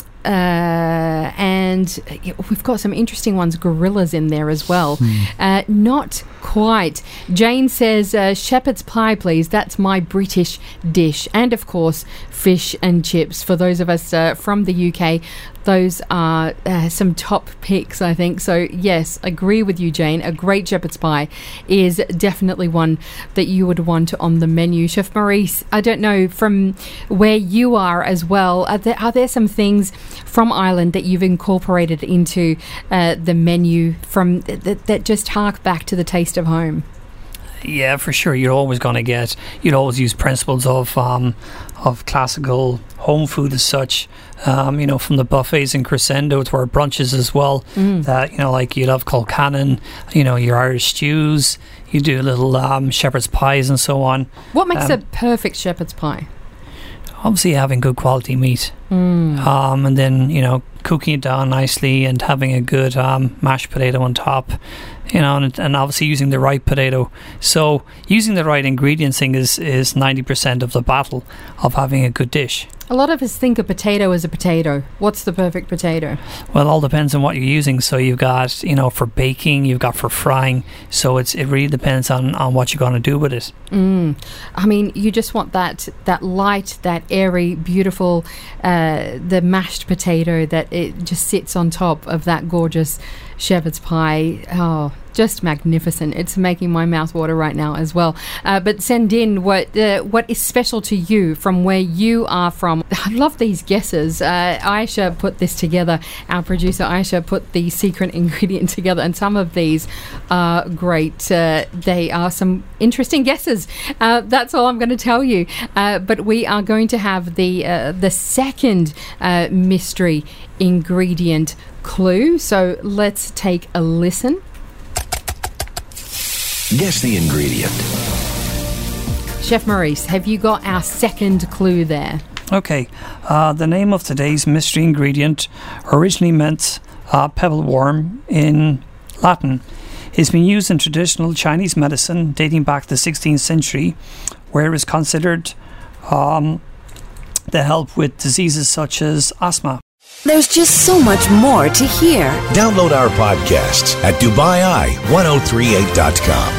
uh, and yeah, we've got some interesting ones, gorillas in there as well. Uh, not quite. Jane says, uh, shepherd's pie, please. That's my British dish. And, of course, fish and chips. For those of us uh, from the U K, those are uh, some top picks, I think. So, yes, agree with you, Jane. A great shepherd's pie is definitely one that you would want on the menu. Chef Maurice, I don't know, from where you are as well, are there, are there some things from Ireland that you've incorporated into uh, the menu from that, that just hark back to the taste of home? Yeah, for sure. You're always going to get. You'd always use principles of um, of classical home food as such. Um, you know, from the buffets in Crescendo to our brunches as well. Mm. That you know, like you'd have colcannon. You know, your Irish stews. You do little um, shepherd's pies and so on. What makes Um, a perfect shepherd's pie? obviously having good quality meat, Mm. um, and then you know cooking it down nicely and having a good um, mashed potato on top, you know, and, and obviously using the right potato. So using the right ingredients thing is is ninety percent of the battle of having a good dish. A lot of us think a potato is a potato. What's the perfect potato? Well, it all depends on what you're using. So you've got, you know, for baking, you've got for frying. So it's it really depends on, on what you're going to do with it. Mm. I mean, you just want that that light, that airy, beautiful, uh, the mashed potato that it just sits on top of that gorgeous shepherd's pie. Oh, just magnificent. It's making my mouth water right now as well. Uh, but send in what uh, what is special to you from where you are from. I love these guesses. Uh, Aisha put this together. Our producer Aisha put the secret ingredient together, and some of these are great. Uh, they are some interesting guesses. Uh, that's all I'm going to tell you. Uh, but we are going to have the uh, the second uh, mystery ingredient clue. So let's take a listen. Guess the ingredient. Chef Maurice, have you got our second clue there? Okay, uh, the name of today's mystery ingredient originally meant uh, pebble worm in Latin. It's been used in traditional Chinese medicine dating back to the sixteenth century, where it was considered um, to help with diseases such as asthma. There's just so much more to hear. Download our podcasts at Dubai Eye ten thirty-eight dot com.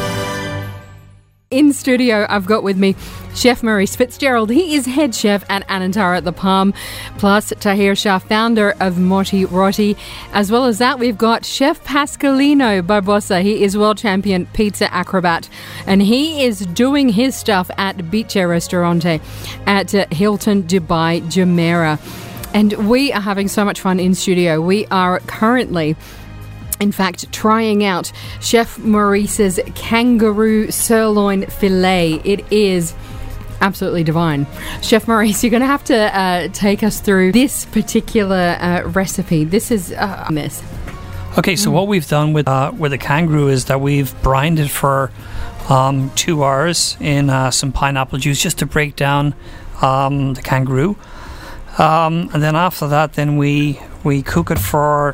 In studio, I've got with me Chef Maurice Fitzgerald. He is head chef at Anantara at the Palm, plus Tahir Shah, founder of Moti Roti. As well as that, we've got Chef Pasqualino Barbosa. He is world champion pizza acrobat, and he is doing his stuff at Biche Restaurante at uh, Hilton Dubai Jumeirah. And we are having so much fun in studio. We are currently, in fact, trying out Chef Maurice's kangaroo sirloin filet. It is absolutely divine. Chef Maurice, you're going to have to uh, take us through this particular uh, recipe. This is uh, a mess. Okay, so mm. what we've done with uh, with the kangaroo is that we've brined it for um, two hours in uh, some pineapple juice just to break down um, the kangaroo. Um, and then after that, then we we cook it for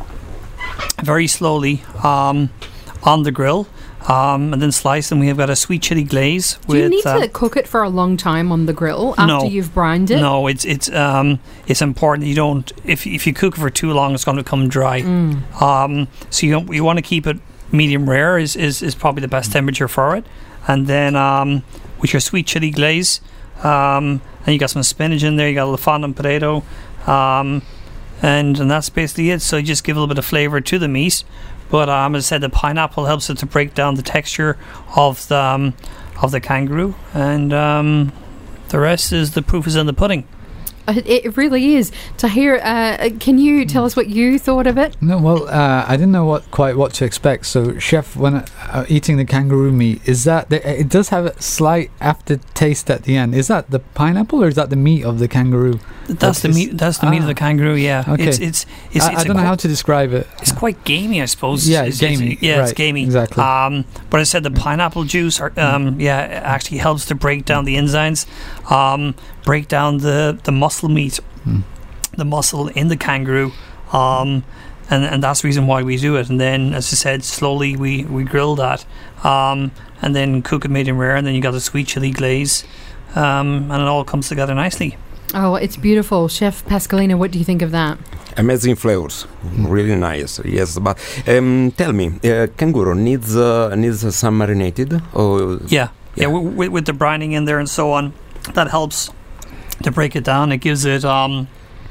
very slowly um, on the grill, um, and then slice. And we have got a sweet chili glaze. Do you with, need uh, to cook it for a long time on the grill after no, you've brined it? No, it's it's um, it's important. You don't if if you cook it for too long, it's going to become dry. Mm. Um, so you you want to keep it medium rare is, is, is probably the best temperature for it. And then um, with your sweet chili glaze. Um, and you got some spinach in there, you got a little fondant potato, um, and and that's basically it. So you just give a little bit of flavour to the meat, but um, as I said, the pineapple helps it to break down the texture of the um, of the kangaroo, and um, the rest is the proof is in the pudding. It really is. Tahir, uh, can you tell us what you thought of it? No, well, uh, I didn't know what quite what to expect. So, chef, when uh, eating the kangaroo meat, is that the, it does have a slight aftertaste at the end? Is that the pineapple or is that the meat of the kangaroo? That's, that's the meat. That's the ah. meat of the kangaroo. Yeah. Okay. It's it's. it's, I, it's I don't know qu- how to describe it. It's quite gamey, I suppose. Yeah, it's, it's gamey. It's, yeah, right, it's gamey. Exactly. Um, but I said the pineapple juice, are, um, yeah, actually helps to break down the enzymes, um, break down the the muscle meat. Mm. The muscle in the kangaroo, um, and and that's the reason why we do it. And then, as I said, slowly we, we grill that, um, and then cook it medium rare, and then you got the sweet chili glaze, um, and it all comes together nicely. Oh, it's beautiful. Chef Pasqualino, what do you think of that? Amazing flavors, really nice. Yes, but um, tell me, uh, kangaroo needs uh, needs some marinated? Or yeah, yeah, yeah with, with the brining in there and so on, that helps to break it down. It gives it um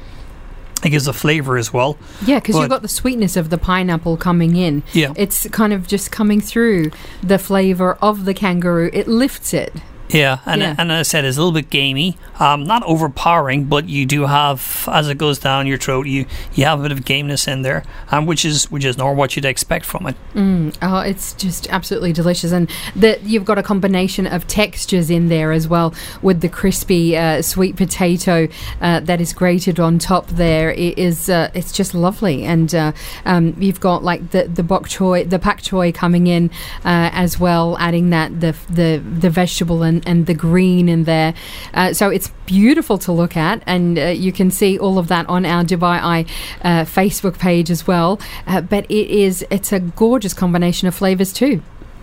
it gives a flavour as well. Yeah, because you've got the sweetness of the pineapple coming in. Yeah, it's kind of just coming through the flavour of the kangaroo. It lifts it. Yeah, and yeah. and as I said, it's a little bit gamey, um, not overpowering, but you do have, as it goes down your throat, you, you have a bit of gameness in there, um, which is which is not what you'd expect from it. Mm, oh, it's just absolutely delicious, and that you've got a combination of textures in there as well, with the crispy uh, sweet potato uh, that is grated on top. There, it is uh, it's just lovely, and uh, um, you've got like the the bok choy, the pak choy coming in uh, as well, adding that the the the vegetable and and, and the green in there. Uh, so it's beautiful to look at, and uh, you can see all of that on our Dubai Eye uh, Facebook page as well. Uh, but it is it's a gorgeous combination of flavours too.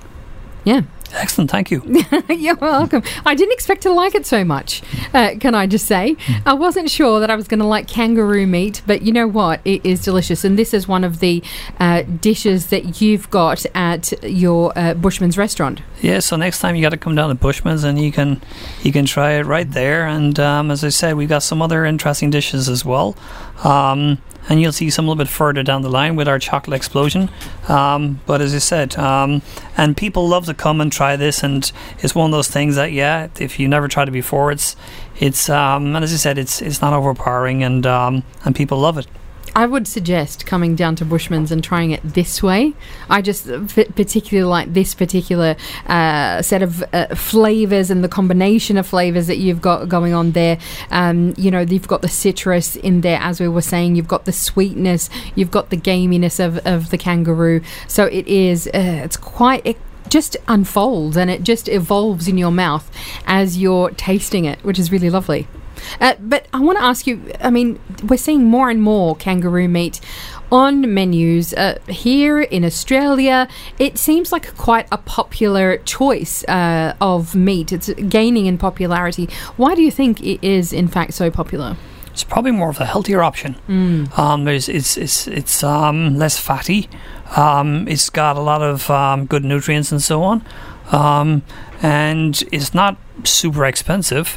Yeah. Excellent, thank you. You're welcome. I didn't expect to like it so much, uh, can I just say? I wasn't sure that I was going to like kangaroo meat, but you know what? It is delicious. And this is one of the uh, dishes that you've got at your uh, Bushman's restaurant. Yeah, so next time you got to come down to Bushman's and you can you can try it right there. And um, as I said, we've got some other interesting dishes as well. Um, and you'll see some a little bit further down the line with our chocolate explosion. Um, but as I said, um, and people love to come and try this, and it's one of those things that, yeah, if you never tried it before, it's it's um, and as I said, it's it's not overpowering, and um, and people love it. I would suggest coming down to Bushman's and trying it this way. I just particularly like this particular uh, set of uh, flavours and the combination of flavours that you've got going on there. Um, you know, you've got the citrus in there, as we were saying. You've got the sweetness. You've got the gaminess of, of the kangaroo. So it is, uh, it's quite... It, just unfolds and it just evolves in your mouth as you're tasting it, which is really lovely. Uh, but I want to ask you, I mean, we're seeing more and more kangaroo meat on menus uh, here in Australia. It seems like quite a popular choice uh, of meat. It's gaining in popularity. Why do you think it is, in fact, so popular? It's probably more of a healthier option. Mm. Um, there's, it's it's it's um, less fatty. Um, it's got a lot of um, good nutrients and so on, um, and it's not super expensive.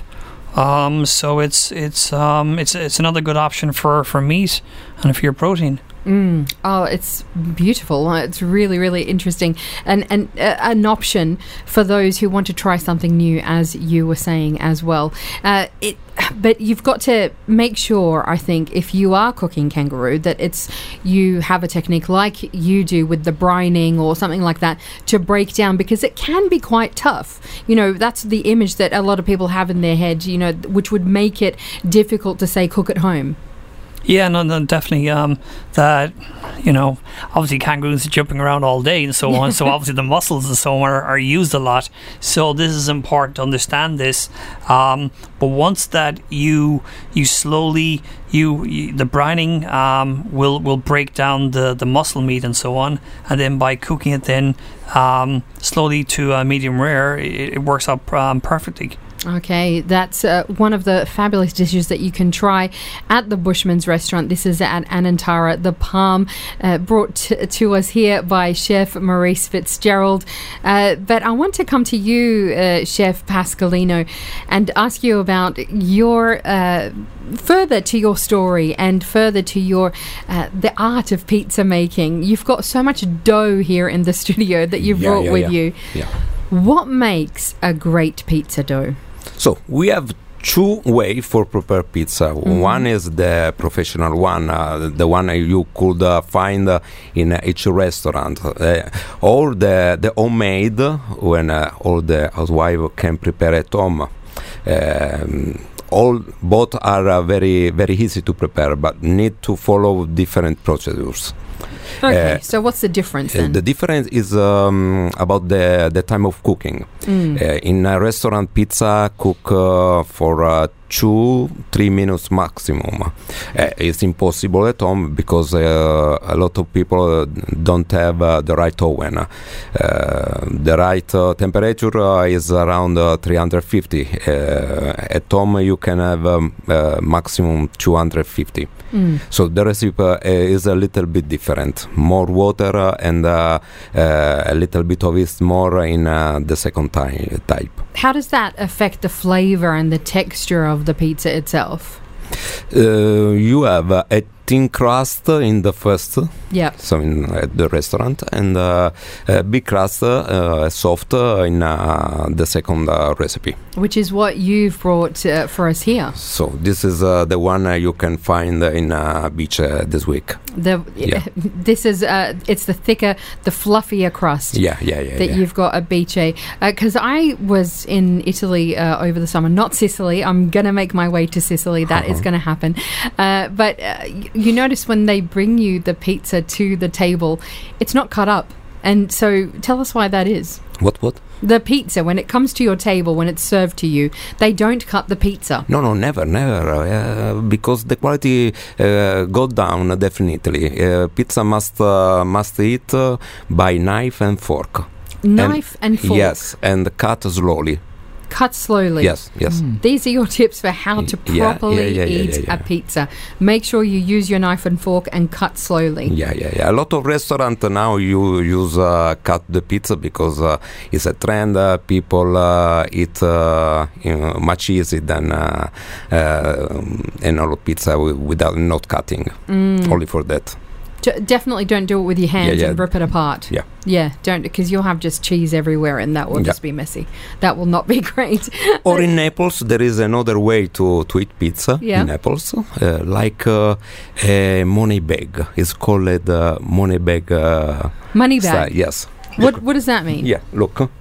Um, so it's it's um, it's it's another good option for, for meat and for your protein. Mm. Oh, it's beautiful. It's really, really interesting, and and uh, an option for those who want to try something new, as you were saying as well. Uh, it, but you've got to make sure, I think, if you are cooking kangaroo, that it's you have a technique like you do with the brining or something like that to break down, because it can be quite tough. You know, that's the image that a lot of people have in their head, you know, which would make it difficult to, say, cook at home. Yeah, no, no, definitely. Um, that, you know, obviously kangaroos are jumping around all day and so on. So obviously the muscles and so on are, are used a lot. So this is important to understand this. Um, but once that you you slowly you, you the brining um, will will break down the, the muscle meat and so on, and then by cooking it then um, slowly to uh, medium rare, it, it works out um, perfectly. Okay, that's uh, one of the fabulous dishes that you can try at the Bushman's restaurant. This is at Anantara, the Palm, uh, brought t- to us here by Chef Maurice Fitzgerald. Uh, but I want to come to you, uh, Chef Pascalino, and ask you about your uh, further to your story and further to your uh, the art of pizza making. You've got so much dough here in the studio that you've yeah, brought yeah, with yeah. you. Yeah. What makes a great pizza dough? So we have two ways for prepare pizza. Mm-hmm. One is the professional one, uh, the one you could uh, find uh, in each restaurant, uh, or the the homemade, when uh, all the housewife can prepare at home. Um, all both are uh, very very easy to prepare, but need to follow different procedures. Okay, uh, so what's the difference then? The difference is um, about the the time of cooking. Mm. Uh, in a restaurant, pizza cook uh, for uh, two, three minutes maximum. Uh, it's impossible at home because uh, a lot of people don't have uh, the right oven. Uh, the right uh, temperature uh, is around uh, three hundred fifty. Uh, at home, you can have um, uh, maximum two hundred fifty. Mm. So the recipe uh, is a little bit different. More water uh, and uh, uh, a little bit of yeast more in uh, the second ty- type. How does that affect the flavor and the texture of the pizza itself? Uh, you have uh, a thin crust in the first, yeah. So in uh, the restaurant, and uh, a big crust, uh, soft uh, in uh, the second uh, recipe. Which is what you've brought uh, for us here. So this is uh, the one uh, you can find in uh, beach uh, this week. The yeah. This is uh, it's the thicker, the fluffier crust. Yeah, yeah, yeah. That yeah. you've got at Bice. Because uh, I was in Italy uh, over the summer, not Sicily. I'm gonna make my way to Sicily. That uh-huh. is gonna happen. Uh, but uh, you notice when they bring you the pizza to the table, it's not cut up. And so tell us why that is. What, what? The pizza, when it comes to your table, when it's served to you, they don't cut the pizza. No, no, never, never, uh, because the quality uh, go down definitely. Uh, pizza must uh, must eat uh, by knife and fork. Knife and, and fork. Yes, and cut slowly. Cut slowly. Yes, yes. Mm. These are your tips for how to properly yeah, yeah, yeah, eat yeah, yeah, yeah. a pizza. Make sure you use your knife and fork and cut slowly. Yeah, yeah, yeah. A lot of restaurants now you use uh, cut the pizza because uh, it's a trend. Uh, people uh, eat uh, you know, much easier than uh, uh, an all pizza w- without not cutting. Mm. Only for that. D- definitely don't do it with your hands Yeah, yeah. and rip it apart. Yeah. Yeah, don't, because you'll have just cheese everywhere and that will Yeah. just be messy. That will not be great. Or in Naples, there is another way to, to eat pizza Yeah. in Naples, uh, like uh, a money bag. It's called uh, money bag. Uh, Money style. bag. Yes. What What does that mean? Yeah, look. Okay.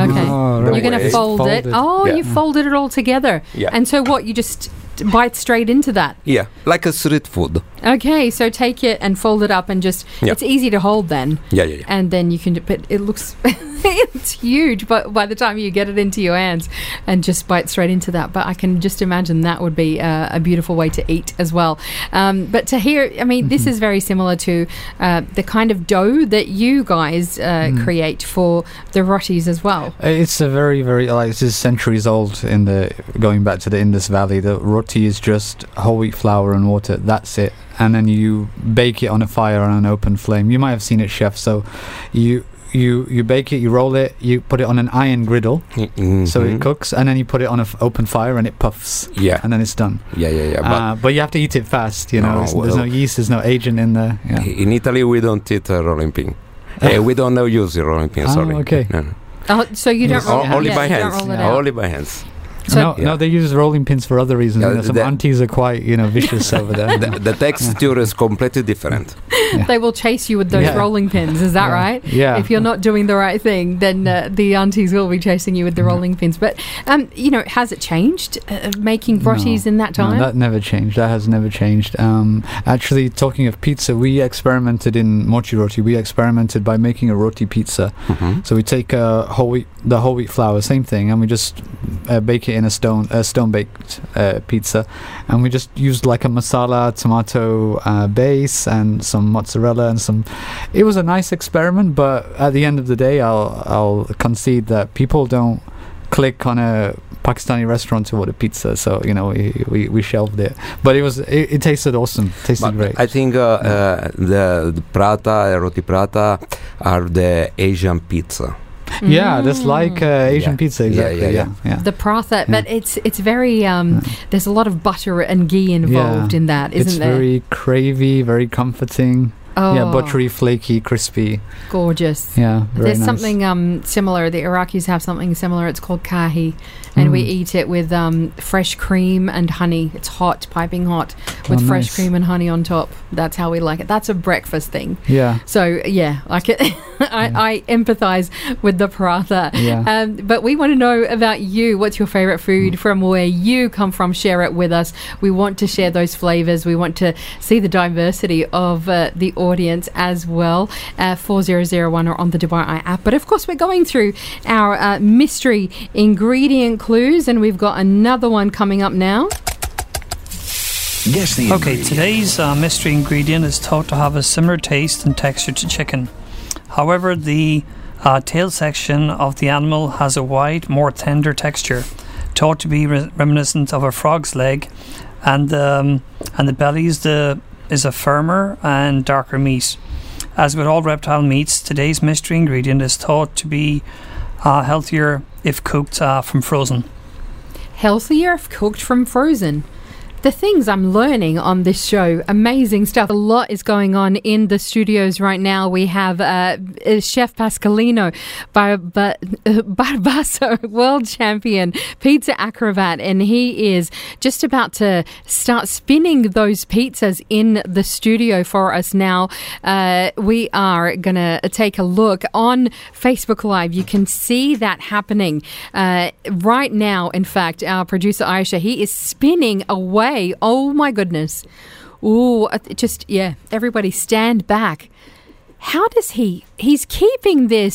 Oh, You're right. going to It's fold it. folded. Oh, Yeah. you folded it all together. Yeah. And so what? You just bite straight into that. Yeah, like a street food. Okay, so take it and fold it up and just, Yeah. it's easy to hold then. Yeah, yeah, yeah. And then you can, but it looks, it's huge, but by the time you get it into your hands and just bite straight into that. But I can just imagine that would be uh, a beautiful way to eat as well. Um, but to hear, I mean, this is very similar to uh, the kind of dough that you guys uh, Mm. create for the rotis as well. It's a very, very, like, this is centuries old in the, going back to the Indus Valley. The roti is just whole wheat flour and water. That's it. And then you bake it on a fire on an open flame. You might have seen it, chef. So you you you bake it, you roll it, you put it on an iron griddle, Mm-hmm. so it cooks, and then you put it on an f- open fire and it puffs. Yeah. And then it's done. Yeah, yeah, yeah. But Uh, but you have to eat it fast, you know. No, It's- there's no well- yeast, there's no agent in there. Yeah. in Italy, we don't eat uh, rolling pin. Uh, we don't uh, use the rolling pin, Ah, sorry. okay. No, no. Oh, so you don't Yes. roll O- it out. only Yeah, by you don't hands. roll it Yeah, out. only by hands. So- no, Yeah. no, they use rolling pins for other reasons. Yeah, you know, some the- aunties are quite, you know, vicious over there. The, the texture is completely different. They will chase you with those Yeah. rolling pins. Is that Yeah. right? Yeah. If you're not doing the right thing, then uh, the aunties will be chasing you with the rolling pins. But um, you know, has it changed uh, making rotis in that time? No, that never changed. That has never changed. Um, actually, talking of pizza, we experimented in mochi roti. We experimented by making a roti pizza. Mhm. So we take uh, whole wheat, the whole wheat flour, same thing, and we just uh, bake it in a stone, a stone baked uh, pizza, and we just used like a masala tomato uh, base and some mozzarella and some. It was a nice experiment, but at the end of the day, I'll I'll concede that people don't click on a Pakistani restaurant to order pizza, so you know we, we, we shelved it. But it was it, it tasted awesome, tasted But great. I think uh, uh, the, the prata, roti prata, are the Asian pizza. Yeah, just like uh, Asian Yeah. pizza, Yeah, exactly. yeah, Yeah, yeah. yeah. The pratha, but it's it's very um. There's a lot of butter and ghee involved in that, isn't it's there? very cravey, very comforting. oh, Yeah, buttery, flaky, crispy. gorgeous. Yeah, very There's nice. something um, similar. The Iraqis have something similar. It's called kahi, and we Mm. eat it with um, fresh cream and honey. It's hot, piping hot, with Oh, fresh nice. cream and honey on top. That's how we like it. That's a breakfast thing. Yeah, So yeah, like it. I, I empathize with the paratha. Yeah. Um, but we want to know about you. What's your favorite food from where you come from? Share it with us. We want to share those flavors. We want to see the diversity of uh, the audience as well. Uh, four zero zero one or on the Dubai Eye app. But of course, we're going through our uh, mystery ingredient clues, and we've got another one coming up now. Guess the Okay, ingredient. today's uh, mystery ingredient is thought to have a similar taste and texture to chicken. However, the uh, tail section of the animal has a wide, more tender texture, thought to be re- reminiscent of a frog's leg, and um, and the belly is the is a firmer and darker meat. As with all reptile meats, today's mystery ingredient is thought to be uh, healthier if cooked uh, from frozen. Healthier if cooked from frozen. The things I'm learning on this show, amazing stuff. A lot is going on in the studios right now. We have uh, Chef Pascalino Bar- Bar- Barbasso, world champion, pizza acrobat, and he is just about to start spinning those pizzas in the studio for us now. Uh, we are going to take a look on Facebook Live. You can see that happening uh, right now. In fact, our producer Aisha, he is spinning away. Oh my goodness. Ooh, it just, yeah, everybody stand back. How does he, he's keeping this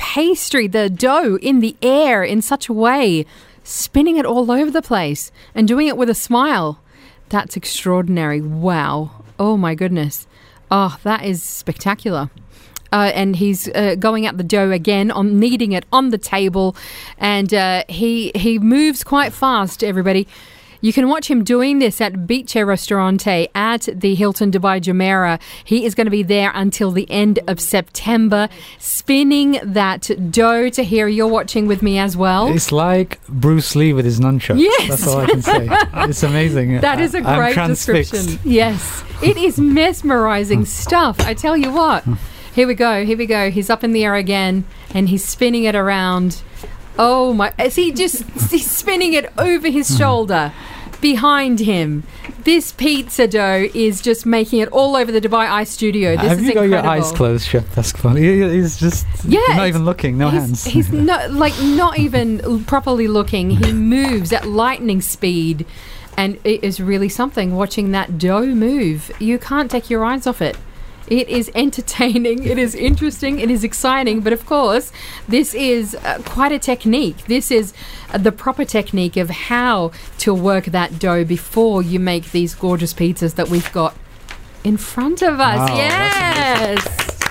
pastry, the dough in the air in such a way, spinning it all over the place and doing it with a smile. That's extraordinary. Wow. Oh my goodness. Oh, that is spectacular. Uh, and he's uh, going at the dough again, on kneading it on the table, and uh, he he moves quite fast, everybody. You can watch him doing this at Bice Ristorante at the Hilton Dubai Jumeirah. He is going to be there until the end of September, spinning that dough. Tahir, you're watching with me as well. It's like Bruce Lee with his nunchucks. Yes. That's all I can say. It's amazing. That is a I'm great transfixed. description. Yes. It is mesmerizing stuff. I tell you what. Here we go. Here we go. He's up in the air again, and he's spinning it around. Oh my! Is he just he's spinning it over his shoulder, behind him? This pizza dough is just making it all over the Dubai Eye studio. This Have is you got incredible. your eyes closed, Chef? That's funny. He- He's just Yeah, not it's- even looking. No he's, hands. He's not like not even properly looking. He moves at lightning speed, and it is really something watching that dough move. You can't take your eyes off it. It is entertaining, it is interesting, it is exciting, but of course, this is uh, quite a technique. This is uh, the proper technique of how to work that dough before you make these gorgeous pizzas that we've got in front of us. Wow, yes!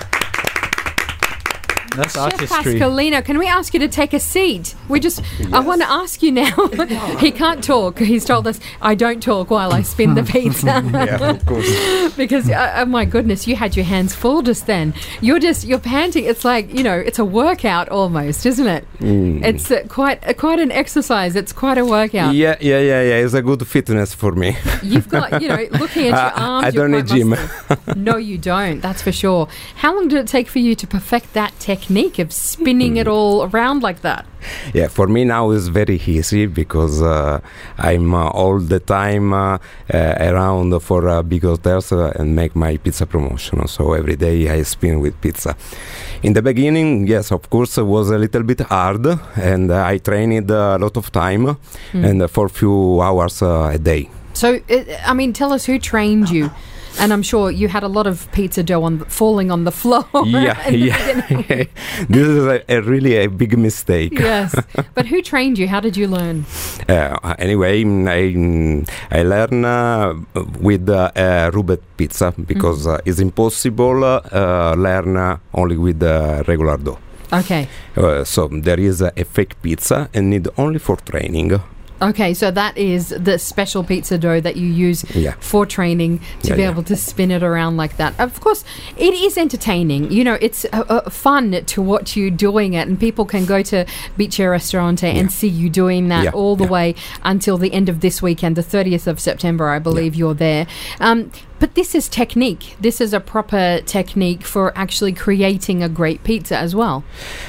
That's Chef artistry. Pascalino, can we ask you to take a seat? We just, I want to ask you now. He can't talk. He's told us, I don't talk while I spin the pizza. Yeah, of course. Because, uh, oh my goodness, you had your hands full just then. You're just, you're panting. It's like, you know, it's a workout almost, isn't it? Mm. It's uh, quite uh, quite an exercise. It's quite a workout. Yeah, yeah, yeah, yeah. It's a good fitness for me. You've got, you know, looking at your Uh, arms. I you're don't quite need gym. muscular. No, you don't. That's for sure. How long did it take for you to perfect that technique of spinning it all around like that? Yeah, for me now it's very easy because uh, I'm uh, all the time uh, uh, around for uh, big hotels uh, and make my pizza promotion. So every day I spin with pizza. In the beginning, yes, of course, it was a little bit hard, and uh, I trained a lot of time Mm. and uh, for a few hours uh, a day. So, uh, I mean, tell us who trained you. And I'm sure you had a lot of pizza dough on falling on the floor. Yeah, in the yeah. beginning. This is a, a really a big mistake. Yes. But who trained you? How did you learn? Uh, anyway, I, I learn uh, with uh, uh, Rubet pizza because uh, it's impossible uh, learn uh, only with uh, regular dough. Okay. Uh, so there is a, a fake pizza and need only for training. Okay, so that is the special pizza dough that you use Yeah. for training to Yeah, be yeah. able to spin it around like that. Of course, it is entertaining. You know, it's uh, uh, fun to watch you doing it, and people can go to Bice Ristorante and see you doing that Yeah, all the yeah. way until the end of this weekend, the thirtieth of September, I believe you're there. Um, but this is technique. This is a proper technique for actually creating a great pizza as well.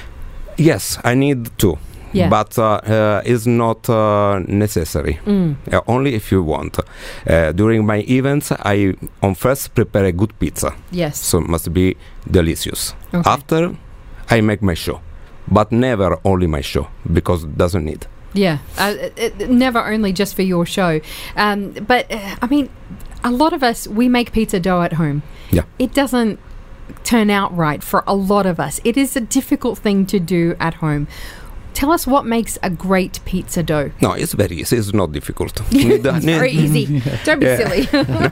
Yes, I need to. Yeah. But uh, uh, it's not uh, necessary. Mm. Uh, only if you want. Uh, during my events, I on first prepare a good pizza. Yes. So it must be delicious. Okay. After, I make my show. But never only my show, because it doesn't need. Yeah, uh, it, it- never only just for your show. Um, but, uh, I mean, a lot of us, we make pizza dough at home. Yeah. It doesn't turn out right for a lot of us. It is a difficult thing to do at home. Tell us what makes a great pizza dough. No, it's very easy. It's not difficult. Need- It's need- very easy. Don't be Yeah. silly.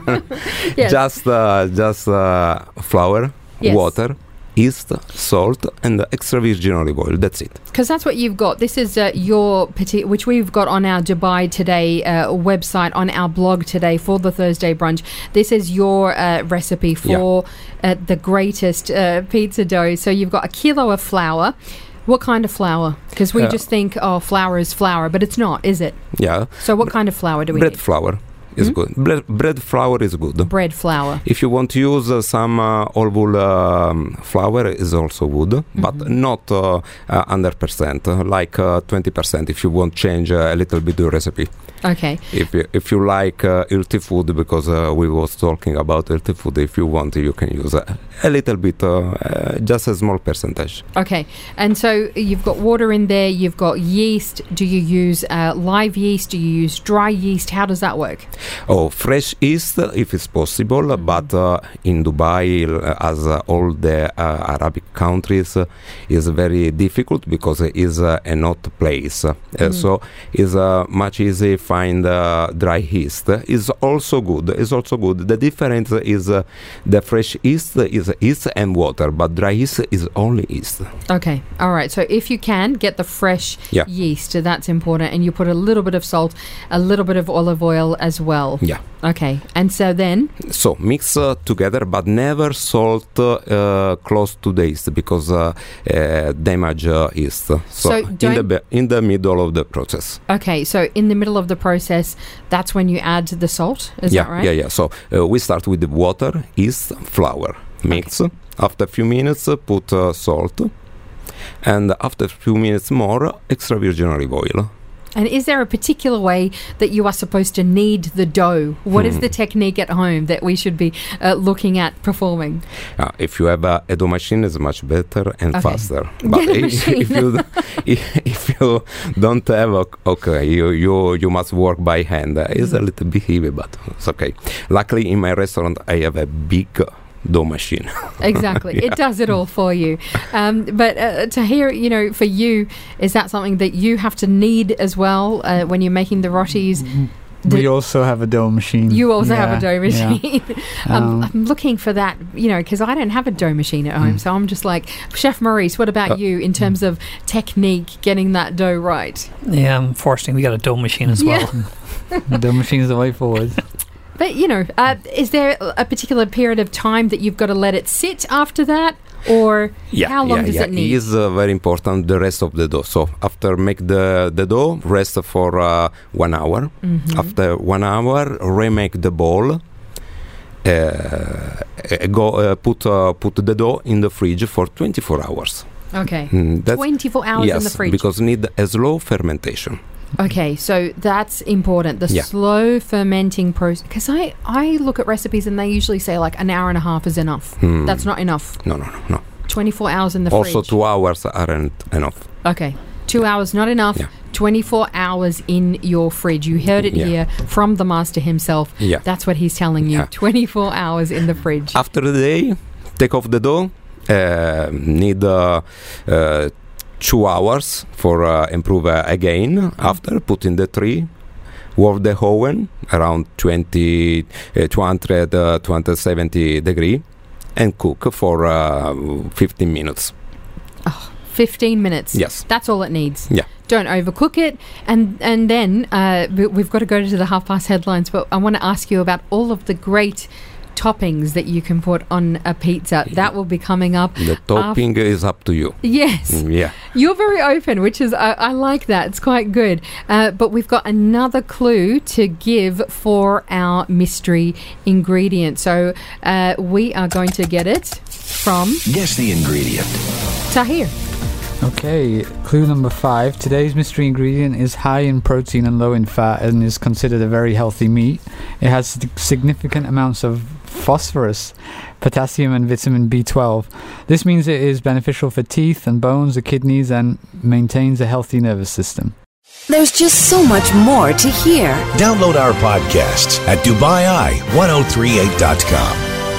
Yes. Just, uh, just uh, flour, Yes. water, yeast, salt, and extra virgin olive oil. That's it. Because that's what you've got. This is uh, your petit, which we've got on our Dubai Today uh, website, on our blog today for the Thursday brunch. This is your uh, recipe for uh, the greatest uh, pizza dough. So you've got a kilo of flour. What kind of flour? Because we Uh, just think, oh, flour is flour, but it's not, is it? Yeah. So what kind of flour do we Bread need? flour is Hmm? good. Bread, bread flour is good. Bread flour. If you want to use uh, some uh, whole wool um, flour is also good, but Mm-hmm. not uh, uh, one hundred percent, uh, like uh, twenty percent if you want to change uh, a little bit the recipe. Okay. If you, if you like uh, healthy food, because uh, we was talking about healthy food, if you want, you can use a, a little bit, uh, uh, just a small percentage. Okay. And so you've got water in there, you've got yeast. Do you use uh, live yeast? Do you use dry yeast? How does that work? Oh, fresh yeast if it's possible, mm-hmm. but uh, in Dubai, uh, as uh, all the uh, Arabic countries, uh, is very difficult because it is uh, a hot place. Uh, mm-hmm. So it's uh, much easier find uh, dry yeast. It's also good. It's also good. The difference is uh, the fresh yeast is yeast and water, but dry yeast is only yeast. Okay, all right. So if you can get the fresh yeah. yeast, that's important, and you put a little bit of salt, a little bit of olive oil as well. Yeah. Okay, and so then? So mix uh, together, but never salt uh, close to the yeast because uh, uh, damage uh, yeast. So, so in the be- in the middle of the process. Okay, so in the middle of the process, that's when you add the salt. Is yeah, that right? Yeah, yeah. So uh, we start with the water, yeast, flour, mix. Okay. After a few minutes, uh, put uh, salt, and after a few minutes more, extra virgin olive oil. And is there a particular way that you are supposed to knead the dough? What hmm. is the technique at home that we should be uh, looking at performing? Uh, if you have a, a dough machine, it's much better and okay. faster. But if, if you if, if you don't have, okay, you you, you must work by hand. Uh, it's mm. a little bit heavy, but it's okay. Luckily, in my restaurant, I have a big dough machine. Exactly. yeah. It does it all for you. Um, but uh, to hear, you know, for you, is that something that you have to knead as well uh, when you're making the rotis? We also have a dough machine. You also yeah, have a dough machine. Yeah. um, um, I'm looking for that, you know, because I don't have a dough machine at home. Mm. So I'm just like, Chef Maurice, what about uh, you in terms of technique, getting that dough right? Yeah, unfortunately, we got a dough machine as yeah. well. The dough machine is the way forward. But, you know, uh, is there a particular period of time that you've got to let it sit after that? Or yeah, how long yeah, does yeah. it need? It is uh, very important, the rest of the dough. So after make the, the dough, rest for uh, one hour. Mm-hmm. After one hour, remake the bowl. Uh, go uh, put uh, put the dough in the fridge for twenty-four hours. Okay, mm, twenty-four hours yes, in the fridge. Because need a slow fermentation. Okay, so that's important, the yeah. slow fermenting process. Because I, I look at recipes and they usually say like an hour and a half is enough. Hmm. That's not enough. No, no, no, no. twenty-four hours in the also fridge. Also two hours aren't enough. Okay, two hours not enough. Yeah. twenty-four hours in your fridge. You heard it yeah. here from the master himself. Yeah. That's what he's telling you. Yeah. twenty-four hours in the fridge. After the day, take off the dough. Uh, need uh, uh, two hours for uh, improve uh, again. Mm-hmm. After put in the tray, warm the oven around twenty, uh, two hundred, uh, two hundred seventy degree, and cook for uh, fifteen minutes. Oh, fifteen minutes. Yes, that's all it needs. Yeah. Don't overcook it, and and then uh, we've got to go to the half past headlines. But I want to ask you about all of the great toppings that you can put on a pizza. That will be coming up. The topping after. Is up to you. Yes. Mm, yeah. You're very open, which is, I, I like that. It's quite good. Uh, but we've got another clue to give for our mystery ingredient. So uh, we are going to get it from... Guess the ingredient. Tahir. Okay, clue number five. Today's mystery ingredient is high in protein and low in fat and is considered a very healthy meat. It has significant amounts of phosphorus, potassium and vitamin B twelve. This means it is beneficial for teeth and bones, the kidneys, and maintains a healthy nervous system. There's just so much more to hear. Download our podcasts at Dubai Eye ten thirty-eight dot com.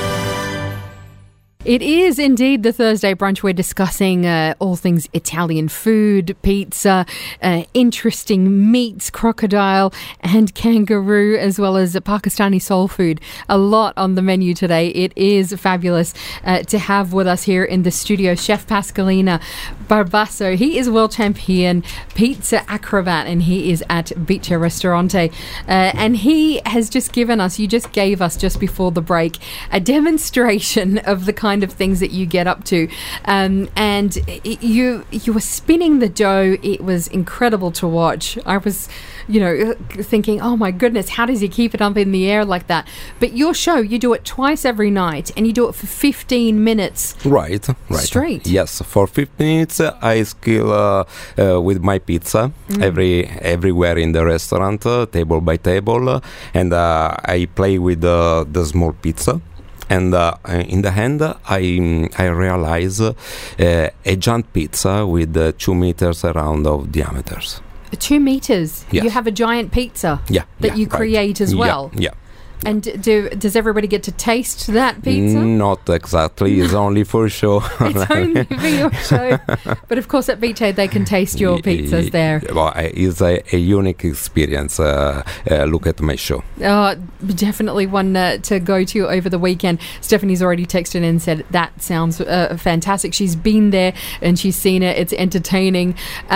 It is indeed the Thursday brunch. We're discussing uh, all things Italian food, pizza, uh, interesting meats, crocodile and kangaroo, as well as Pakistani soul food. A lot on the menu today. It is fabulous uh, to have with us here in the studio Chef Pasqualino Barbasso. He is world champion pizza acrobat and he is at Bice Ristorante. Uh, and he has just given us, you just gave us just before the break, a demonstration of the kind of things that you get up to, um, and it, you you were spinning the dough. It was incredible to watch. I was, you know, thinking, oh my goodness, how does he keep it up in the air like that? But your show, you do it twice every night, and you do it for fifteen minutes. Right, right. Straight. Yes, for fifteen minutes, uh, I skill uh, uh, with my pizza mm. every everywhere in the restaurant, uh, table by table, uh, and uh, I play with uh, the small pizza. And uh, in the hand, I I realize uh, a giant pizza with uh, two meters around of diameters. Two meters. Yes. You have a giant pizza Yeah. that yeah, you right. create as Yeah, well. Yeah. And do does everybody get to taste that pizza? Not exactly. It's only for show. It's only for your show. But of course, at Beachhead, they can taste your pizzas there. Well, I- it's a, a unique experience. Uh, uh, look at my show. Oh, definitely one uh, to go to over the weekend. Stephanie's already texted in and said that sounds uh, fantastic. She's been there and she's seen it. It's entertaining.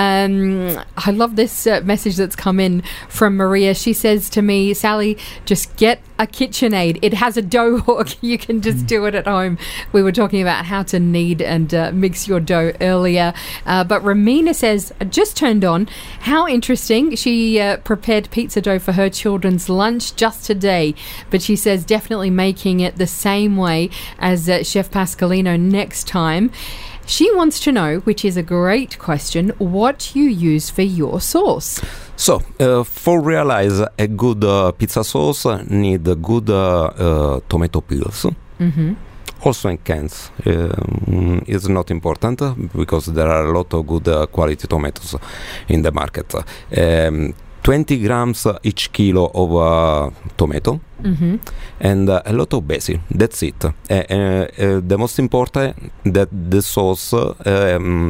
Um, I love this uh, message that's come in from Maria. She says to me, Sally, just get a KitchenAid. It has a dough hook. You can just do it at home. We were talking about how to knead and uh, mix your dough earlier. Uh, but Ramina says, just turned on. How interesting. She uh, prepared pizza dough for her children's lunch just today. But she says definitely making it the same way as uh, Chef Pascalino next time. She wants to know, which is a great question, what you use for your sauce. So, uh, for realize a good uh, pizza sauce, uh, need a good uh, uh, tomato peels. Mm-hmm. Also in cans. Um, it's not important uh, because there are a lot of good uh, quality tomatoes in the market. Um, twenty grams each kilo of uh, tomato. Mm-hmm. And uh, a lot of basil. That's it. Uh, uh, uh, the most important that the sauce uh, um,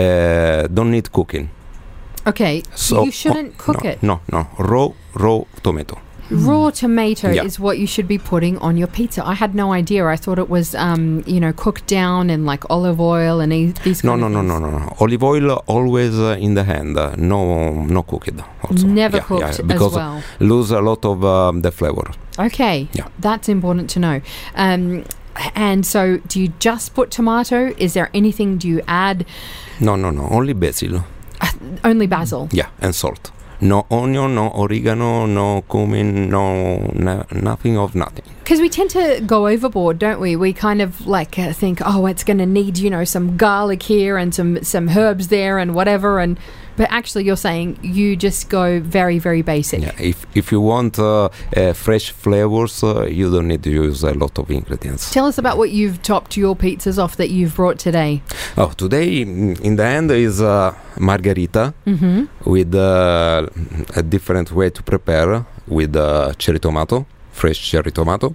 uh, don't need cooking. Okay, So you shouldn't oh, cook no, it. No, no, raw, raw tomato. Raw tomato Yeah. is what you should be putting on your pizza. I had no idea. I thought it was, um, you know, cooked down in like olive oil and e- these No, kind no, of no, things. no, no, no. Olive oil always uh, in the hand. Uh, no, no cooked. Also. Never Yeah, cooked yeah, as because well. lose a lot of um, the flavor. Okay, Yeah. that's important to know. Um, and so, do you just put tomato? Is there anything? Do you add No, no, no. Only basil. only basil? Yeah, and salt. No onion, no oregano, no cumin, no, no nothing of nothing. Because we tend to go overboard, don't we? We kind of like uh, think, oh, it's going to need, you know, some garlic here and some some herbs there and whatever. And but actually, you're saying you just go very, very basic. Yeah, if if you want uh, uh, fresh flavors, uh, you don't need to use a lot of ingredients. Tell us about what you've topped your pizzas off that you've brought today. Oh, today mm, in the end is uh, margherita Mm-hmm. with uh, a different way to prepare with uh, cherry tomato, fresh cherry tomato,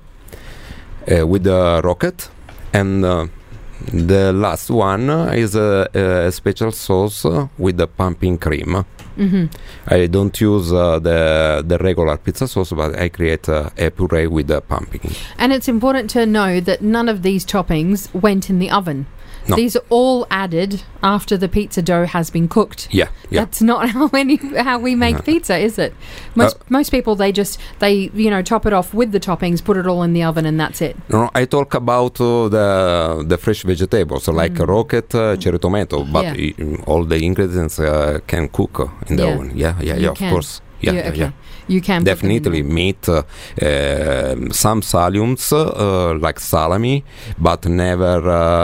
uh, with the rocket, and uh, the last one is a, a special sauce with the pumpkin cream. Mm-hmm. I don't use uh, the the regular pizza sauce, but I create uh, a puree with the pumpkin. And it's important to know that none of these toppings went in the oven. No. These are all added after the pizza dough has been cooked. Yeah, yeah. That's not how any how we make No. pizza, is it? Most Uh, most people they just they you know top it off with the toppings, put it all in the oven, and that's it. No, I talk about uh, the the fresh vegetables like Mm. rocket, uh, cherry tomato, but Yeah. i- all the ingredients uh, can cook uh, in the Yeah. oven. Yeah, yeah, You yeah. Of can. course. Yeah, You- yeah, okay. yeah. You can put them in Definitely there. meat, uh, um, some saliums uh, like salami, but never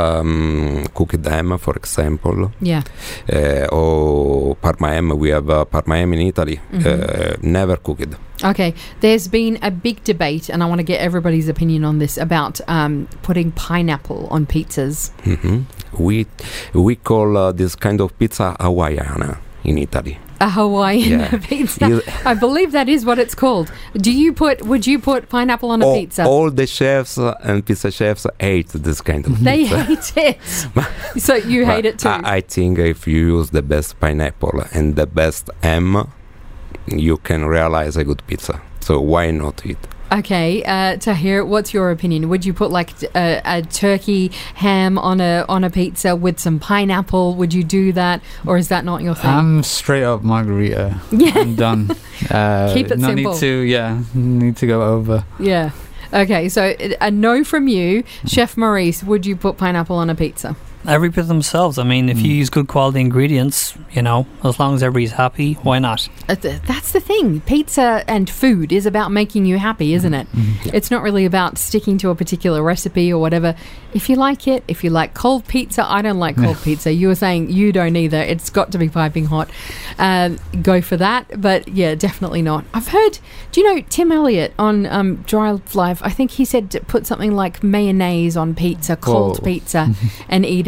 um, cook them, for example. Yeah. Uh, or parma ham, we have uh, parma ham in Italy, Mhm. uh, never cooked. Okay. There's been a big debate, and I want to get everybody's opinion on this about um, putting pineapple on pizzas. hmm We we call uh, this kind of pizza Hawaiiana in Italy. A Hawaiian Yeah. pizza. You- I believe that is what it's called. Do you put? Would you put pineapple on a all, pizza? all the chefs uh, and pizza chefs hate this kind of They pizza. hate it. So you hate But it too. I, I think if you use the best pineapple and the best ham, you can realize a good pizza. So why not it? Okay, uh, Tahir, what's your opinion? Would you put like a, a turkey ham on a on a pizza with some pineapple? Would you do that, or is that not your thing? I'm straight up margarita. yeah, I'm done. Uh, Keep it no simple. need to, yeah, need to go over. yeah. Okay, so a no from you, Chef Maurice. Would you put pineapple on a pizza? Every bit themselves. I mean, if you Mm. use good quality ingredients, you know, as long as everybody's happy, why not? Uh, th- That's the thing. Pizza and food is about making you happy, isn't it? Mhm. It's not really about sticking to a particular recipe or whatever. If you like it, if you like cold pizza, I don't like cold pizza. You were saying you don't either. It's got to be piping hot. Um, go for that. But yeah, definitely not. I've heard, do you know Tim Elliott on um, Drive Live? I think he said to put something like mayonnaise on pizza, cold Whoa. pizza, and eat it.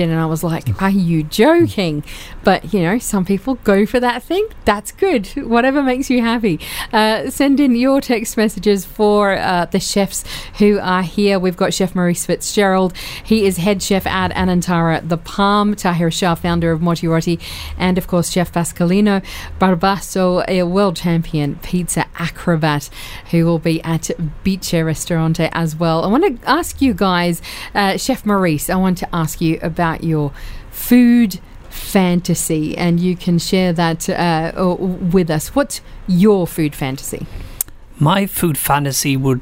it and I was like, are you joking? But, you know, some people go for that thing. That's good. Whatever makes you happy. Uh, send in your text messages for uh, the chefs who are here. We've got Chef Maurice Fitzgerald. He is head chef at Anantara The Palm. Tahir Shah, founder of Motti Rotti. And, of course, Chef Pasqualino Barbasso, a world champion pizza acrobat, who will be at Bice Ristorante as well. I want to ask you guys, uh, Chef Maurice, I want to ask you about your food fantasy, and you can share that uh, with us. What's your food fantasy? My food fantasy would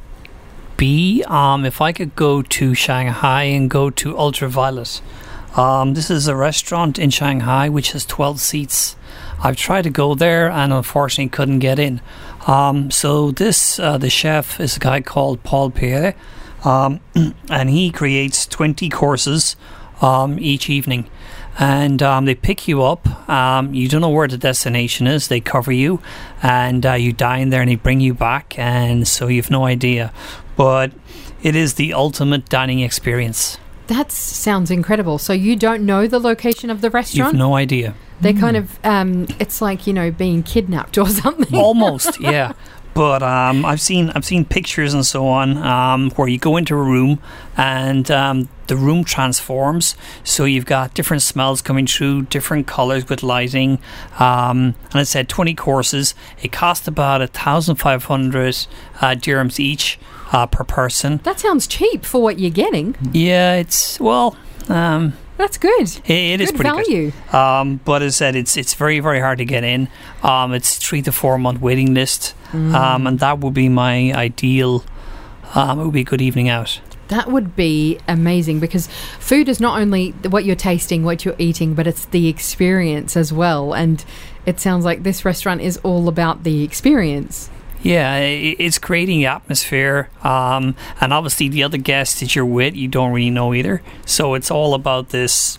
be um, if I could go to Shanghai and go to Ultraviolet. Um, this is a restaurant in Shanghai which has twelve seats. I've tried to go there and unfortunately couldn't get in. Um, so this, uh, the chef is a guy called Paul Pierre, um, and he creates twenty courses um, each evening. And um, they pick you up. Um, you don't know where the destination is. They cover you, and uh, you dine there, and they bring you back. And so you've no idea. But it is the ultimate dining experience. That sounds incredible. So you don't know the location of the restaurant? You've no idea. They kind of, um, it's like, you know, being kidnapped or something. Almost, yeah. But um, I've seen I've seen pictures and so on um, where you go into a room and um, the room transforms. So you've got different smells coming through, different colours with lighting. Um, and it said twenty courses. It cost about one thousand five hundred uh, dirhams each uh, per person. That sounds cheap for what you're getting. Yeah, it's, well... Um, That's good. It, it good is pretty value. good. Um, but as I said, it's it's very, very hard to get in. Um, it's three to four month waiting list. Mm. Um, and that would be my ideal, um, it would be a good evening out. That would be amazing, because food is not only what you're tasting, what you're eating, but it's the experience as well. And it sounds like this restaurant is all about the experience. Yeah, it's creating the atmosphere, um, and obviously the other guests that you're with, you don't really know either. So it's all about this,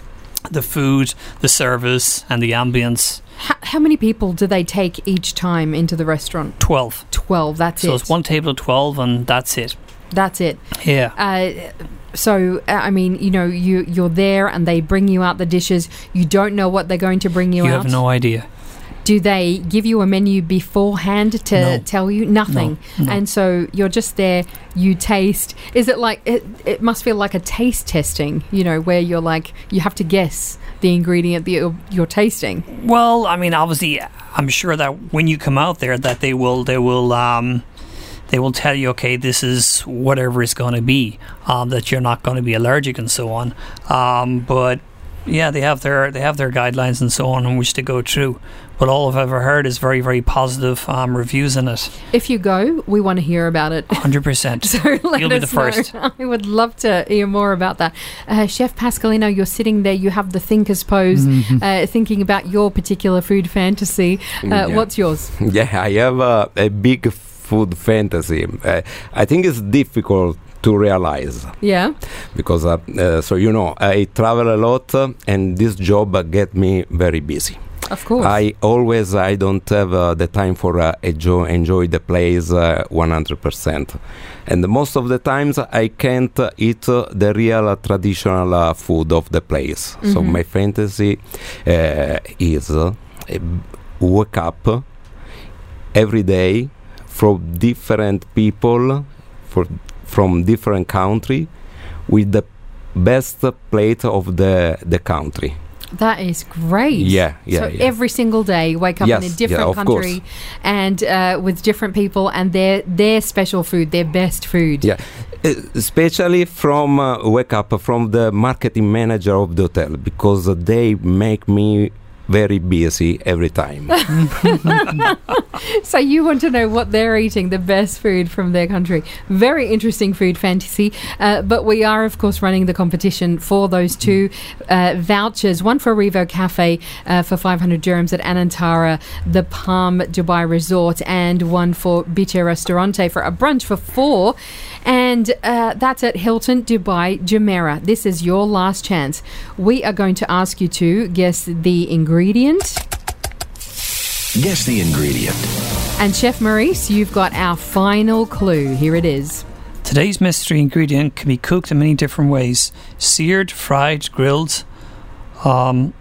the food, the service, and the ambience. How, how many people do they take each time into the restaurant? Twelve. Twelve, that's so it. So it's one table of twelve, and that's it. That's it. Yeah. Uh, so, uh, I mean, you know, you, you're there and they bring you out the dishes. You don't know what they're going to bring you, you out. You have no idea. Do they give you a menu beforehand to no. tell you? Nothing. No, no. And so you're just there, you taste. Is it like, it, it must feel like a taste testing, you know, where you're like, you have to guess the ingredient that you're, you're tasting? Well, I mean, obviously, I'm sure that when you come out there that they will, they will, um, they will tell you, okay, this is whatever it's going to be, um, that you're not going to be allergic and so on. Um, but yeah, they have their they have their guidelines and so on in which to go through. But all I've ever heard is very, very positive um, reviews in it. If you go, we want to hear about it. one hundred percent. So let You'll us be the first. know. I would love to hear more about that. Uh, Chef Pasqualino, you're sitting there, you have the thinker's pose, mm-hmm. uh, thinking about your particular food fantasy. Uh, yeah. What's yours? Yeah, I have uh, a big food fantasy. Uh, I think it's difficult to realize. Yeah. Because, uh, uh, so you know, I travel a lot uh, and this job uh, get me very busy. Of course. I always, I don't have uh, the time for uh, enjoy, enjoy the place uh, one hundred percent. And most of the times I can't uh, eat uh, the real uh, traditional uh, food of the place. Mm-hmm. So my fantasy uh, is uh, wake up every day from different people, for from different country, with the best plate of the the country. That is great. Yeah, yeah. So yeah. every single day, wake up yes, in a different yeah, country, course. and uh, with different people, and their their special food, their best food. Yeah, uh, especially from uh, wake up from the marketing manager of the hotel, because uh, they make me very busy every time. So you want to know what they're eating, the best food from their country. Very interesting food fantasy. Uh, but we are, of course, running the competition for those two uh, vouchers. One for Revo Cafe uh, for five hundred dirhams at Anantara, the Palm Dubai Resort, and one for Bice Ristorante for a brunch for four. And uh, that's at Hilton Dubai Jumeirah. This is your last chance. We are going to ask you to guess the ingredient. Guess the ingredient. And Chef Maurice, you've got our final clue. Here it is. Today's mystery ingredient can be cooked in many different ways: seared, fried, grilled, um,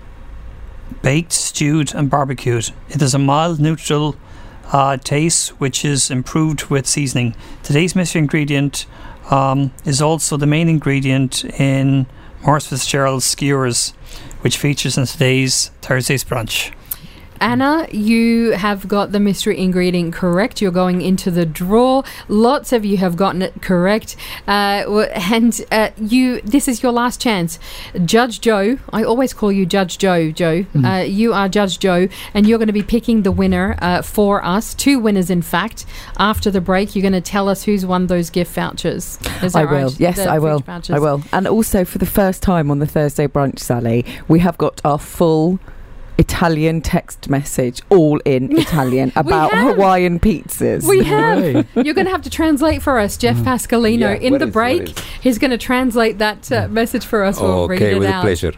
baked, stewed, and barbecued. It has a mild, neutral uh, taste, which is improved with seasoning. Today's mystery ingredient um, is also the main ingredient in Maurice Fitzgerald's skewers, which features in today's Thursday's brunch. Anna, you have got the mystery ingredient correct. You're going into the draw. Lots of you have gotten it correct. Uh, w- and uh, you, this is your last chance. Judge Joe, I always call you Judge Joe, Joe. Mhm. Uh, you are Judge Joe, and you're going to be picking the winner uh, for us. Two winners, in fact. After the break, you're going to tell us who's won those gift vouchers. Is that I will. right? Yes, The I will. fridge vouchers. I will. And also, for the first time on the Thursday brunch, Sally, we have got our full Italian text message, all in Italian, about have. Hawaiian pizzas. We No have. way. You're going to have to translate for us, Jeff Pascalino. Yeah, in where the is- where break, is? he's going to translate that uh, message for us. We'll read Okay, it with out. pleasure.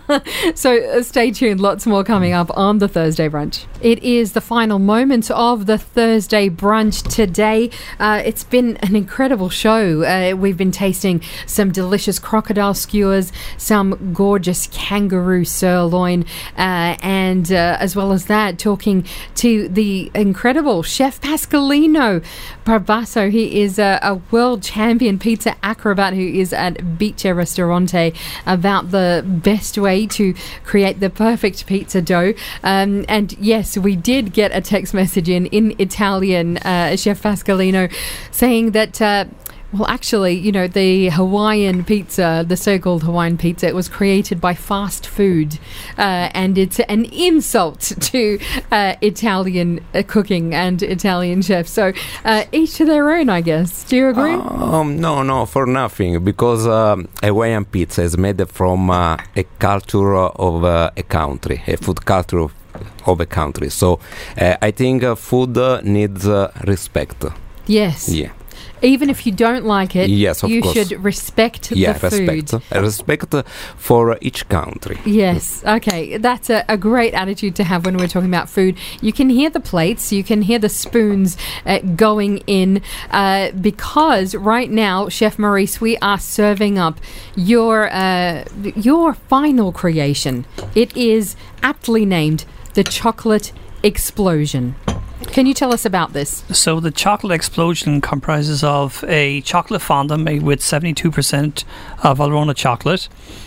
So uh, stay tuned. Lots more coming up on the Thursday brunch. It is the final moments of the Thursday brunch today. Uh, it's been an incredible show. Uh, we've been tasting some delicious crocodile skewers, some gorgeous kangaroo sirloin, uh, and uh, as well as that, talking to the incredible Chef Pascalino Barbasso. He is a, a world champion pizza acrobat who is at Bice Ristorante, about the best way to create the perfect pizza dough. Um, and yes, we did get a text message in in Italian, uh, Chef Pascalino, saying that uh, well, actually, you know, the Hawaiian pizza, the so-called Hawaiian pizza, it was created by fast food, uh, and it's an insult to uh, Italian uh, cooking and Italian chefs. So uh, each to their own, I guess. Do you agree? Um, no, no, for nothing, because um, Hawaiian pizza is made from uh, a culture of uh, a country, a food culture of, of a country. So uh, I think uh, food uh, needs uh, respect. Yes. Yeah. Even if you don't like it, Yes, of you course. should respect Yeah, the food. respect. Uh, respect uh, for each country. Yes, okay. That's a, a great attitude to have when we're talking about food. You can hear the plates, you can hear the spoons uh, going in, uh, because right now, Chef Maurice, we are serving up your uh, your final creation. It is aptly named the Chocolate Explosion. Can you tell us about this? So the chocolate explosion comprises of a chocolate fondant made with seventy-two percent of Valrhona chocolate,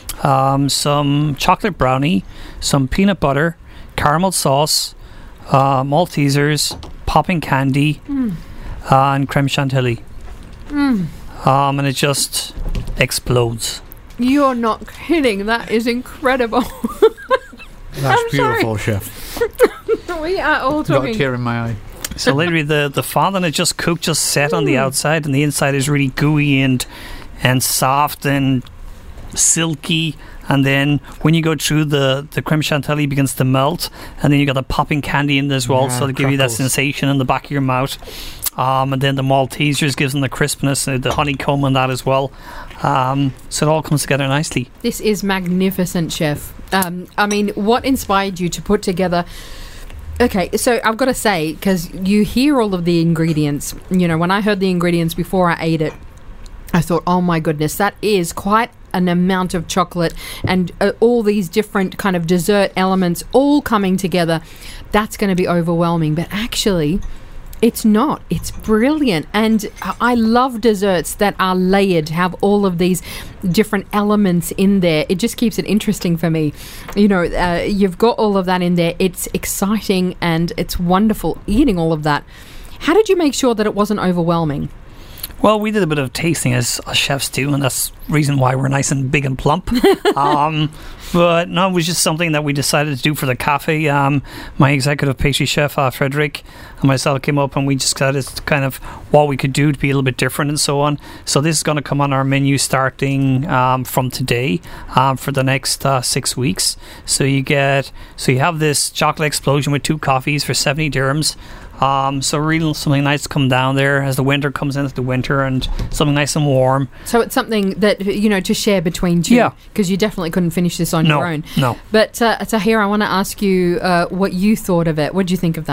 um, some chocolate brownie, some peanut butter, caramel sauce, uh, Maltesers, popping candy, Mm. uh, and creme chantilly. Mm. Um, and it just explodes. You're not kidding. That is incredible. That's I'm beautiful, chef. We are all Got a talking. tear in my eye. So literally the, the fondant is just cooked, just set on the outside, and the inside is really gooey and and soft and silky. And then when you go through, the, the creme chantilly begins to melt, and then you got the popping candy in there as well, Yeah, so to give you that crackles. sensation in the back of your mouth. Um, and then the Maltesers gives them the crispness, uh, the honeycomb and that as well. Um, so it all comes together nicely. This is magnificent, Chef. Um, I mean, what inspired you to put together... Okay, so I've got to say, because you hear all of the ingredients, you know, when I heard the ingredients before I ate it, I thought, oh my goodness, that is quite an amount of chocolate and uh, all these different kind of dessert elements all coming together. That's going to be overwhelming. But actually, it's not. It's brilliant. And I love desserts that are layered, have all of these different elements in there. It just keeps it interesting for me. You know, uh, you've got all of that in there. It's exciting and it's wonderful eating all of that. How did you make sure that it wasn't overwhelming? Well, we did a bit of tasting as, as chefs do, and that's the reason why we're nice and big and plump. um, but no, it was just something that we decided to do for the cafe. Um, my executive pastry chef, uh, Frederick, and myself came up and we just decided kind of what we could do to be a little bit different and so on. So this is going to come on our menu starting um, from today um, for the next uh, six weeks. So you get, so you have this chocolate explosion with two coffees for seventy dirhams. Um, so really something nice to come down there as the winter comes into the winter, and something nice and warm. So it's something that, you know, to share between two. Yeah. Because you definitely couldn't finish this on No, your own. no. But uh, Tahir, I want to ask you uh, what you thought of it. What did you think of that?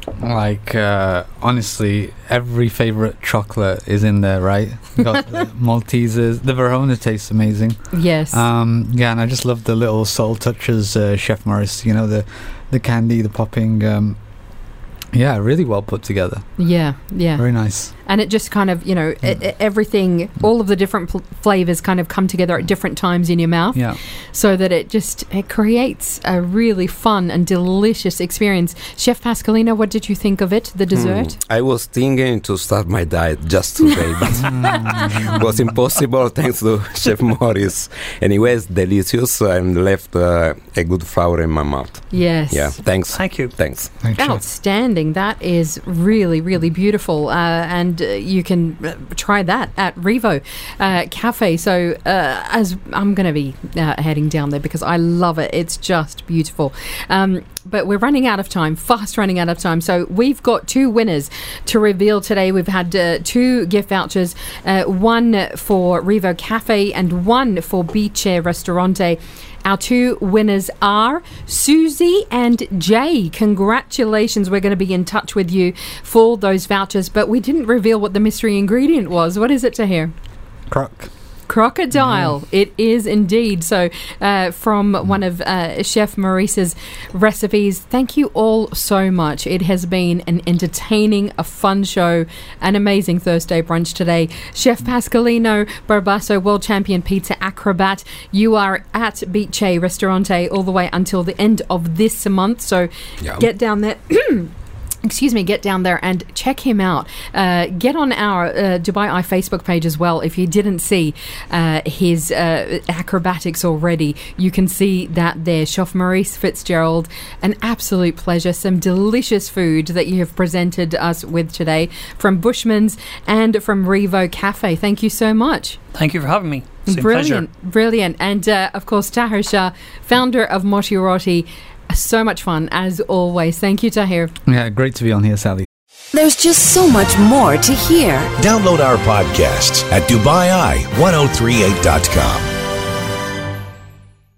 Like, uh, honestly, every favourite chocolate is in there, right? You got the Maltesers. The Verona tastes amazing. Yes. Um, yeah, and I just love the little subtle touches, uh, Chef Morris. You know, the the candy, the popping. Um, yeah, really well put together. Yeah, yeah. Very nice. And it just kind of, you know, mm. e- everything, all of the different pl- flavours kind of come together at different times in your mouth. Yeah. So that it just, it creates a really fun and delicious experience. Chef Pascalino, what did you think of it, the dessert? Hmm. I was thinking to start my diet just today, but it was impossible thanks to Chef Morris. Anyways, delicious and left uh, a good flour in my mouth. Yes. Yeah, thanks. Thank you. Thanks. Thanks, Chef. Outstanding. That is really, really beautiful. Uh, and uh, you can uh, try that at Revo uh, Cafe. So uh, as I'm going to be uh, heading down there because I love it. It's just beautiful. Um, but we're running out of time, fast running out of time. So we've got two winners to reveal today. We've had uh, two gift vouchers, uh, one for Revo Cafe and one for Bice Ristorante. Our two winners are Susie and Jay. Congratulations. We're going to be in touch with you for those vouchers, but we didn't reveal what the mystery ingredient was. What is it, Tahir? Croc. Crocodile. Mm. It is indeed. So uh, from one of uh, Chef Maurice's recipes, thank you all so much. It has been an entertaining, a fun show, an amazing Thursday brunch today. Chef Pascalino Barbasso, world champion pizza acrobat. You are at Bice Ristorante all the way until the end of this month. So yeah. Get down there. Excuse me, get down there and check him out. Uh, get on our uh, Dubai Eye Facebook page as well. If you didn't see uh, his uh, acrobatics already, you can see that there. Chef Maurice Fitzgerald, an absolute pleasure. Some delicious food that you have presented us with today from Bushman's and from Revo Cafe. Thank you so much. Thank you for having me. It's brilliant, a pleasure. Brilliant. And uh, of course, Tahir Shah, founder of Moti Roti. So much fun, as always. Thank you, Tahir. Yeah, great to be on here, Sally. There's just so much more to hear. Download our podcasts at Dubai Eye ten thirty-eight dot com.